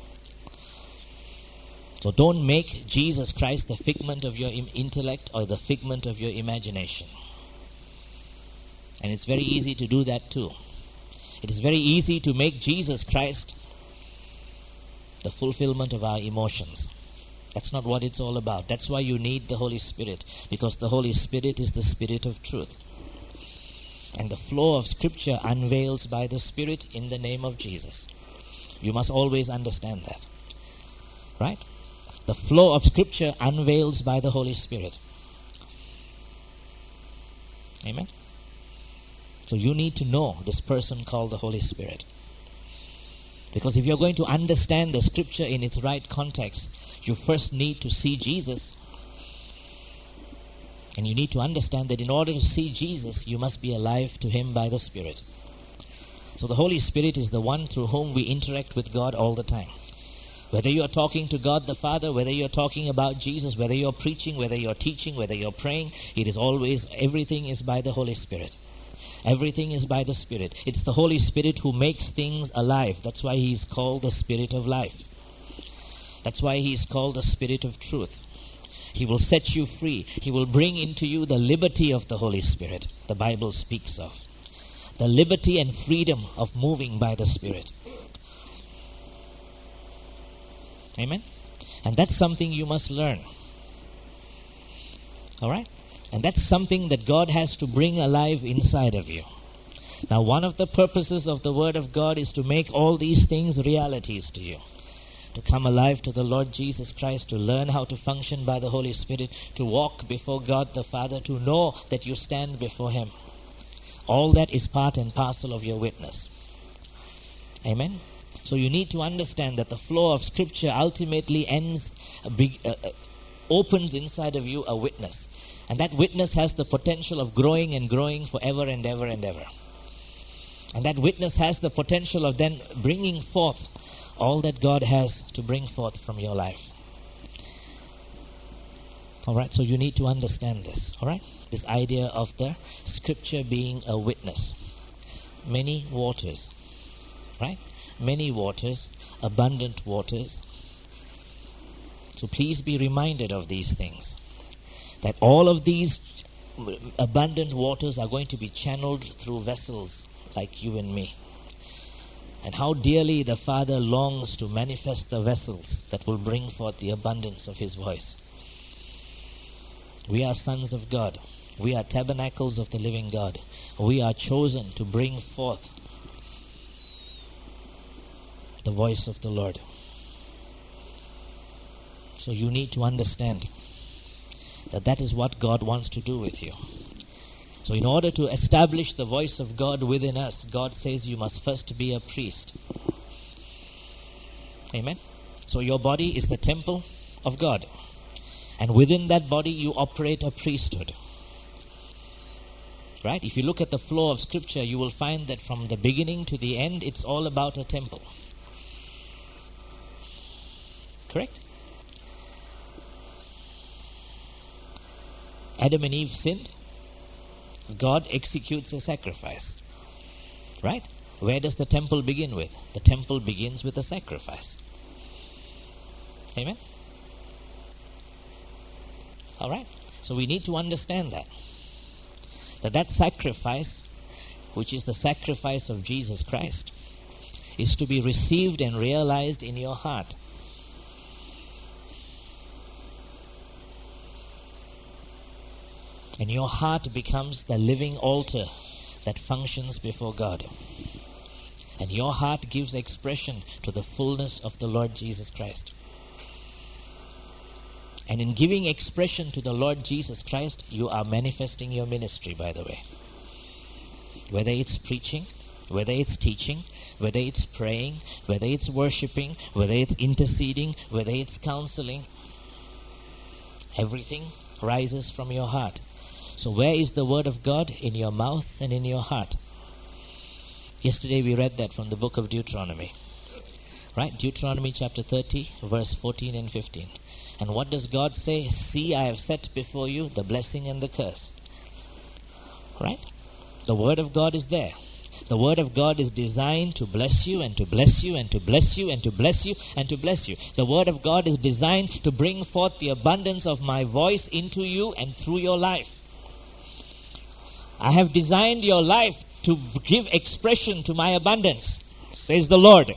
Speaker 1: So don't make Jesus Christ the figment of your im- intellect or the figment of your imagination. And it's very easy to do that too. It is very easy to make Jesus Christ the fulfillment of our emotions. That's not what it's all about. That's why you need the Holy Spirit, because the Holy Spirit is the Spirit of truth. And the flow of Scripture unveils by the Spirit in the name of Jesus. You must always understand that. Right? The flow of Scripture unveils by the Holy Spirit. Amen? So you need to know this person called the Holy Spirit. Because if you're going to understand the Scripture in its right context, you first need to see Jesus. And you need to understand that in order to see Jesus, you must be alive to Him by the Spirit. So the Holy Spirit is the one through whom we interact with God all the time. Whether you're talking to God the Father, whether you're talking about Jesus, whether you're preaching, whether you're teaching, whether you're praying, it is always, everything is by the Holy Spirit. Everything is by the Spirit. It's the Holy Spirit who makes things alive. That's why He's called the Spirit of life. That's why He's called the Spirit of truth. He will set you free. He will bring into you the liberty of the Holy Spirit the Bible speaks of. The liberty and freedom of moving by the Spirit. Amen? And that's something you must learn. Alright? And that's something that God has to bring alive inside of you. Now, one of the purposes of the Word of God is to make all these things realities to you. To come alive to the Lord Jesus Christ, to learn how to function by the Holy Spirit, to walk before God the Father, to know that you stand before Him. All that is part and parcel of your witness. Amen? So you need to understand that the flow of Scripture ultimately ends, a big, uh, uh, opens inside of you a witness. And that witness has the potential of growing and growing forever and ever and ever. And that witness has the potential of then bringing forth all that God has to bring forth from your life. Alright, so you need to understand this. Alright? This idea of the Scripture being a witness. Many waters. Right? Many waters, abundant waters. So please be reminded of these things. That all of these abundant waters are going to be channeled through vessels like you and me. And how dearly the Father longs to manifest the vessels that will bring forth the abundance of His voice. We are sons of God. We are tabernacles of the living God. We are chosen to bring forth the voice of the Lord. So you need to understand that that is what God wants to do with you. So in order to establish the voice of God within us, God says you must first be a priest. Amen? So your body is the temple of God. And within that body you operate a priesthood. Right? If you look at the flow of Scripture, you will find that from the beginning to the end, it's all about a temple. Correct? Adam and Eve sinned. God executes a sacrifice. Right? Where does the temple begin with? The temple begins with a sacrifice. Amen? Alright? So we need to understand that. That that sacrifice, which is the sacrifice of Jesus Christ, is to be received and realized in your heart. And your heart becomes the living altar that functions before God. And your heart gives expression to the fullness of the Lord Jesus Christ. And in giving expression to the Lord Jesus Christ, you are manifesting your ministry, by the way. Whether it's preaching, whether it's teaching, whether it's praying, whether it's worshipping, whether it's interceding, whether it's counseling. Everything rises from your heart. So where is the word of God? In your mouth and in your heart. Yesterday we read that from the book of Deuteronomy. Right? Deuteronomy chapter thirty, verse fourteen and fifteen. And what does God say? See, I have set before you the blessing and the curse. Right? The word of God is there. The word of God is designed to bless you and to bless you and to bless you and to bless you and to bless you. The word of God is designed to bring forth the abundance of my voice into you and through your life. I have designed your life to give expression to my abundance, says the Lord.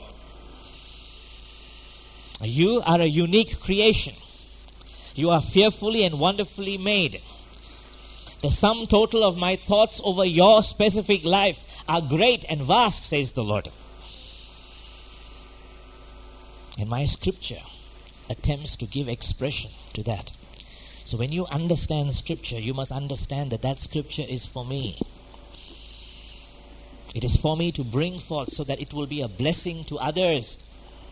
Speaker 1: You are a unique creation. You are fearfully and wonderfully made. The sum total of my thoughts over your specific life are great and vast, says the Lord. And my scripture attempts to give expression to that. So when you understand scripture, you must understand that that scripture is for me. It is for me to bring forth so that it will be a blessing to others.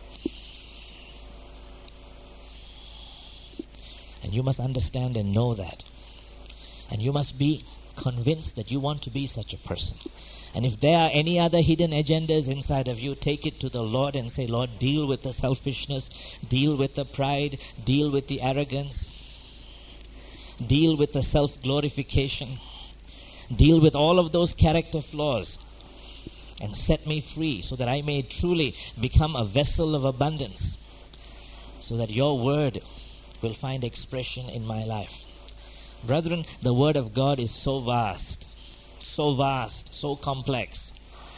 Speaker 1: And you must understand and know that. And you must be convinced that you want to be such a person. And if there are any other hidden agendas inside of you, take it to the Lord and say, Lord, deal with the selfishness, deal with the pride, deal with the arrogance, deal with the self-glorification, deal with all of those character flaws, and set me free so that I may truly become a vessel of abundance, so that your word will find expression in my life. Brethren, the word of God is so vast, so vast, so complex.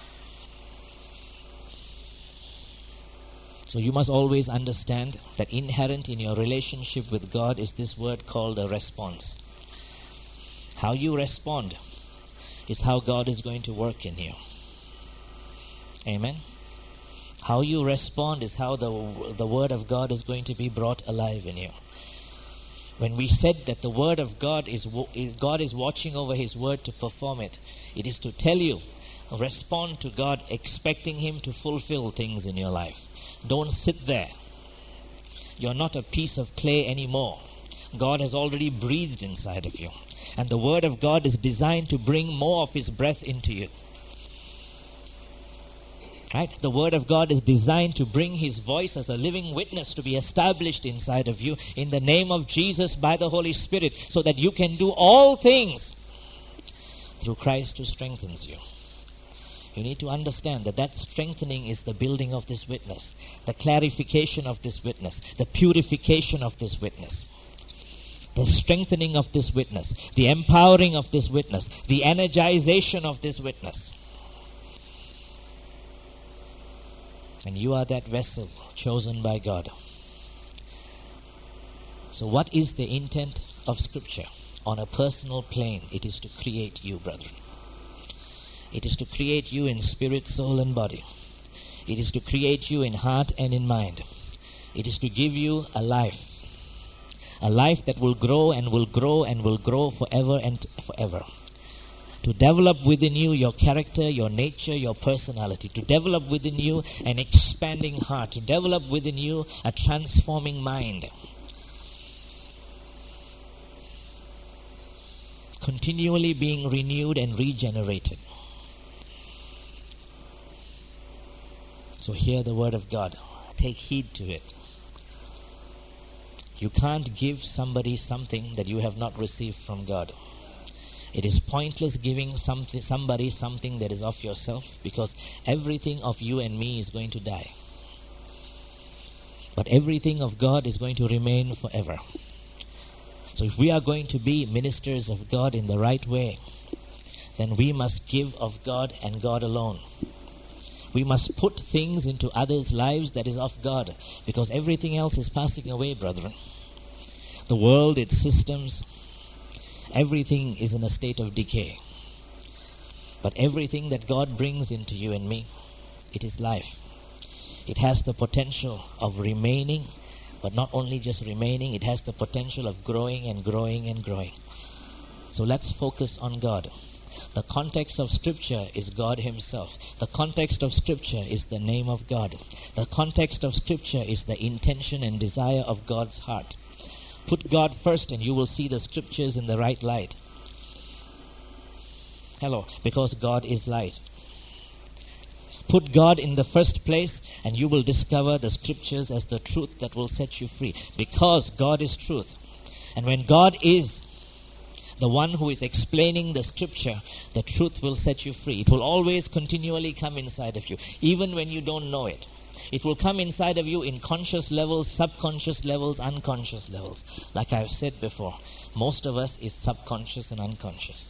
Speaker 1: So you must always understand that inherent in your relationship with God is this word called a response. How you respond is how God is going to work in you. Amen. How you respond is how the, the word of God is going to be brought alive in you. When we said that the word of God is, is God is watching over his word to perform it, it is to tell you, respond to God expecting him to fulfill things in your life. Don't sit there. You're not a piece of clay anymore. God has already breathed inside of you. And the word of God is designed to bring more of his breath into you. Right? The word of God is designed to bring his voice as a living witness to be established inside of you in the name of Jesus by the Holy Spirit, so that you can do all things through Christ who strengthens you. You need to understand that that strengthening is the building of this witness, the clarification of this witness, the purification of this witness, the strengthening of this witness, the empowering of this witness, the energization of this witness. And you are that vessel chosen by God. So what is the intent of Scripture? On a personal plane, it is to create you, brethren. It is to create you in spirit, soul, and body. It is to create you in heart and in mind. It is to give you a life. A life that will grow and will grow and will grow forever and forever. To develop within you your character, your nature, your personality. To develop within you an expanding heart. To develop within you a transforming mind. Continually being renewed and regenerated. So hear the word of God. Take heed to it. You can't give somebody something that you have not received from God. It is pointless giving something, somebody something that is of yourself, because everything of you and me is going to die. But everything of God is going to remain forever. So if we are going to be ministers of God in the right way, then we must give of God and God alone. We must put things into others' lives that is of God, because everything else is passing away, brethren. The world, its systems, everything is in a state of decay. But everything that God brings into you and me, it is life. It has the potential of remaining, but not only just remaining, it has the potential of growing and growing and growing. So let's focus on God. The context of Scripture is God himself. The context of Scripture is the name of God. The context of Scripture is the intention and desire of God's heart. Put God first and you will see the scriptures in the right light. Hello, because God is light. Put God in the first place and you will discover the scriptures as the truth that will set you free. Because God is truth. And when God is the one who is explaining the scripture, the truth will set you free. It will always continually come inside of you, even when you don't know it. It will come inside of you in conscious levels, subconscious levels, unconscious levels. Like I've said before, most of us is subconscious and unconscious.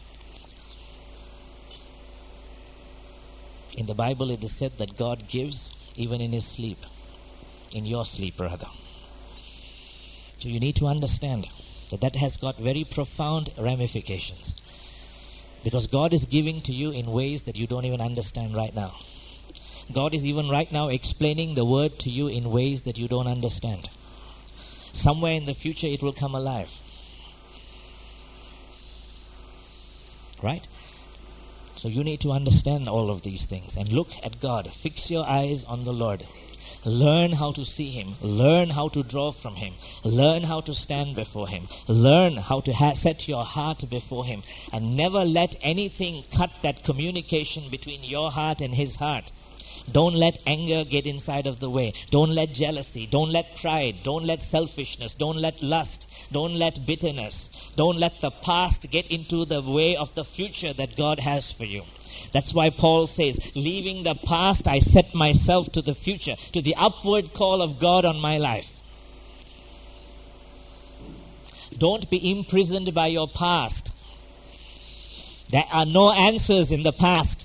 Speaker 1: In the Bible it is said that God gives even in his sleep. In your sleep, rather. So you need to understand that that has got very profound ramifications. Because God is giving to you in ways that you don't even understand right now. God is even right now explaining the word to you in ways that you don't understand. Somewhere in the future it will come alive. Right? So you need to understand all of these things and look at God. Fix your eyes on the Lord. Learn how to see him. Learn how to draw from him. Learn how to stand before him. Learn how to ha- set your heart before him. And never let anything cut that communication between your heart and his heart. Don't let anger get inside of the way. Don't let jealousy. Don't let pride. Don't let selfishness. Don't let lust. Don't let bitterness. Don't let the past get into the way of the future that God has for you. That's why Paul says, leaving the past, I set myself to the future, to the upward call of God on my life. Don't be imprisoned by your past. There are no answers in the past.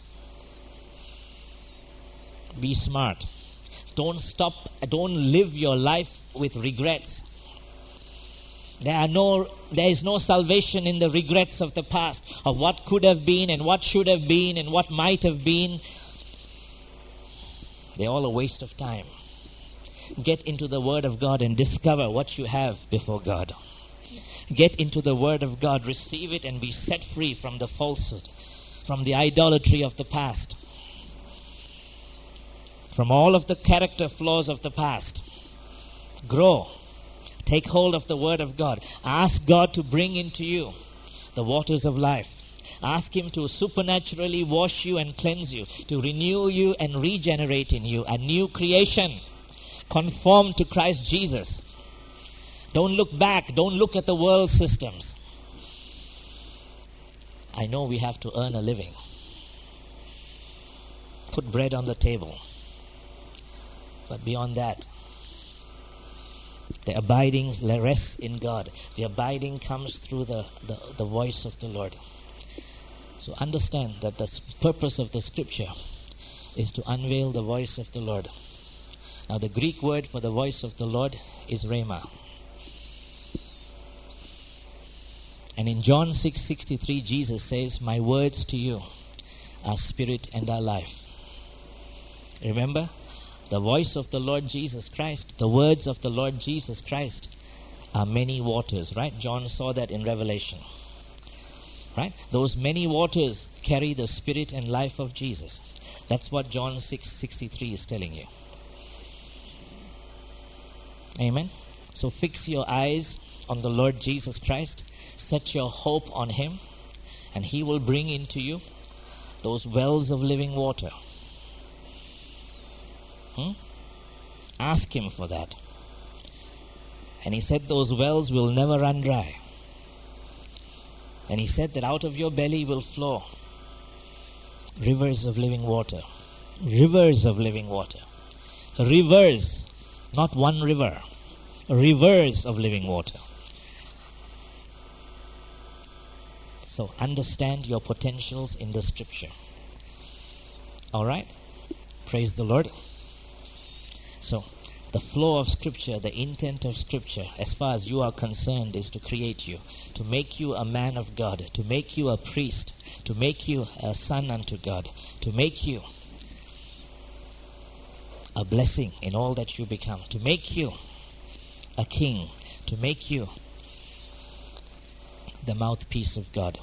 Speaker 1: Be smart. Don't stop, don't live your life with regrets. There are no, there is no salvation in the regrets of the past, of what could have been and what should have been and what might have been. They're all a waste of time. Get into the Word of God and discover what you have before God. Get into the Word of God, receive it and be set free from the falsehood, from the idolatry of the past, from all of the character flaws of the past. Grow. Take hold of the Word of God. Ask God to bring into you the waters of life. Ask him to supernaturally wash you and cleanse you, to renew you and regenerate in you a new creation. Conform to Christ Jesus. Don't look back. Don't look at the world systems. I know we have to earn a living. Put bread on the table. But beyond that, the abiding rests in God. The abiding comes through the, the, the voice of the Lord. So understand that the purpose of the scripture is to unveil the voice of the Lord. Now the Greek word for the voice of the Lord is rhema. And in John six sixty-three, Jesus says, my words to you are spirit and are life. Remember? The voice of the Lord Jesus Christ, the words of the Lord Jesus Christ are many waters, right? John saw that in Revelation, right? Those many waters carry the spirit and life of Jesus. That's what John six sixty-three is telling you. Amen? So fix your eyes on the Lord Jesus Christ. Set your hope on him, and he will bring into you those wells of living water. Hmm? Ask him for that. And he said those wells will never run dry. And he said that out of your belly will flow rivers of living water. Rivers of living water. Rivers, not one river. Rivers of living water. So understand your potentials in the scripture. Alright? Praise the Lord. So, the flow of scripture, the intent of scripture, as far as you are concerned, is to create you, to make you a man of God, to make you a priest, to make you a son unto God, to make you a blessing in all that you become, to make you a king, to make you the mouthpiece of God.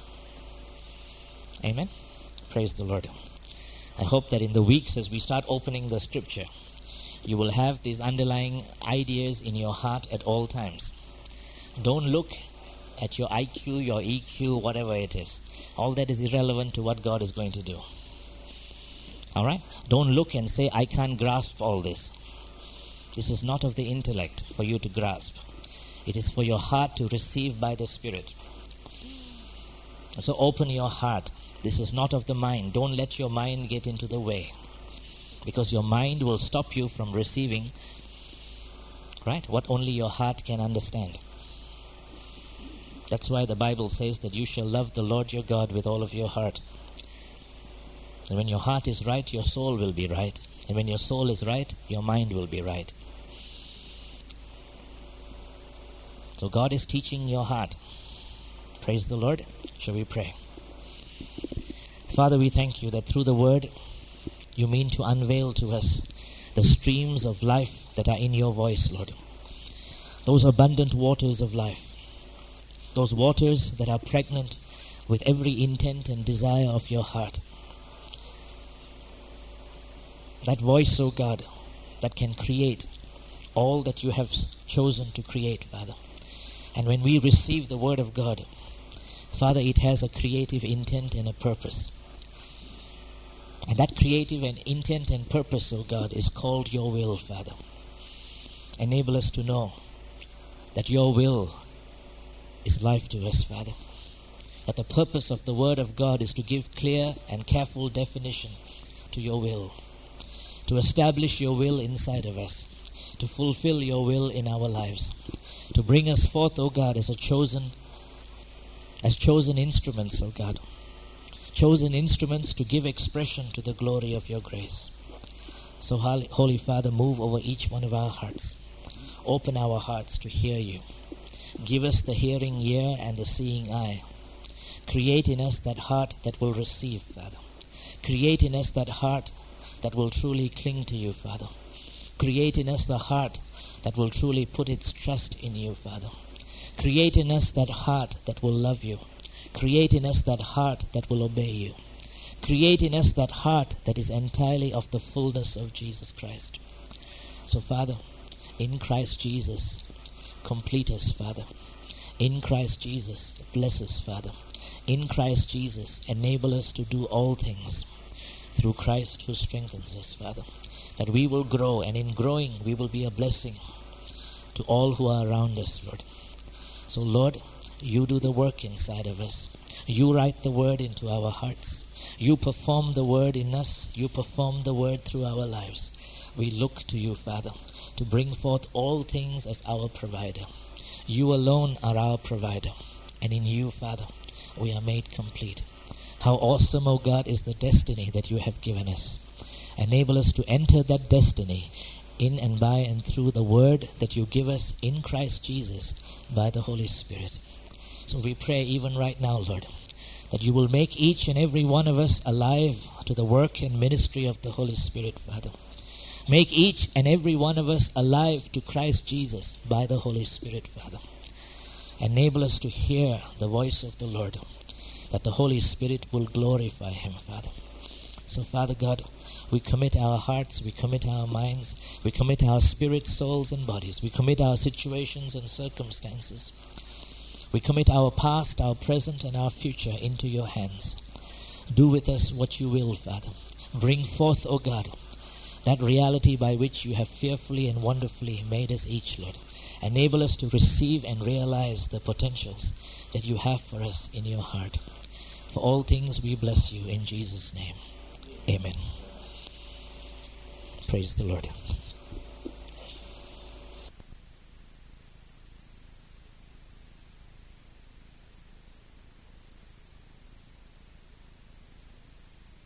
Speaker 1: Amen? Praise the Lord. I hope that in the weeks as we start opening the scripture, you will have these underlying ideas in your heart at all times. Don't look at your I Q, your E Q, whatever it is. All that is irrelevant to what God is going to do. Alright? Don't look and say, I can't grasp all this. This is not of the intellect for you to grasp. It is for your heart to receive by the Spirit. So open your heart. This is not of the mind. Don't let your mind get into the way. Because your mind will stop you from receiving, right, what only your heart can understand. That's why the Bible says that you shall love the Lord your God with all of your heart. And when your heart is right, your soul will be right. And when your soul is right, your mind will be right. So God is teaching your heart. Praise the Lord. Shall we pray? Father, we thank you that through the word, you mean to unveil to us the streams of life that are in your voice, Lord. Those abundant waters of life. Those waters that are pregnant with every intent and desire of your heart. That voice, O God, that can create all that you have chosen to create, Father. And when we receive the word of God, Father, it has a creative intent and a purpose. And that creative and intent and purpose, O God, is called your will, Father. Enable us to know that your will is life to us, Father. That the purpose of the word of God is to give clear and careful definition to your will. To establish your will inside of us. To fulfill your will in our lives. To bring us forth, O God, as a chosen, as chosen instruments, O God. Chosen instruments to give expression to the glory of your grace. So, Holy Father, move over each one of our hearts. Open our hearts to hear you. Give us the hearing ear and the seeing eye. Create in us that heart that will receive, Father. Create in us that heart that will truly cling to you, Father. Create in us the heart that will truly put its trust in you, Father. Create in us that heart that will love you. Create in us that heart that will obey you. Create in us that heart that is entirely of the fullness of Jesus Christ. So, Father, in Christ Jesus, complete us, Father. In Christ Jesus, bless us, Father. In Christ Jesus, enable us to do all things through Christ who strengthens us, Father. That we will grow, and in growing we will be a blessing to all who are around us, Lord. So, Lord, you do the work inside of us. You write the word into our hearts. You perform the word in us. You perform the word through our lives. We look to you, Father, to bring forth all things as our provider. You alone are our provider. And in you, Father, we are made complete. How awesome, O God, is the destiny that you have given us. Enable us to enter that destiny in and by and through the word that you give us in Christ Jesus by the Holy Spirit. So we pray even right now, Lord, that you will make each and every one of us alive to the work and ministry of the Holy Spirit, Father. Make each and every one of us alive to Christ Jesus by the Holy Spirit, Father. Enable us to hear the voice of the Lord, that the Holy Spirit will glorify him, Father. So, Father God, we commit our hearts, we commit our minds, we commit our spirits, souls, and bodies. We commit our situations and circumstances. We commit our past, our present, and our future into your hands. Do with us what you will, Father. Bring forth, O God, that reality by which you have fearfully and wonderfully made us each, Lord. Enable us to receive and realize the potentials that you have for us in your heart. For all things we bless you in Jesus' name. Amen. Praise the Lord.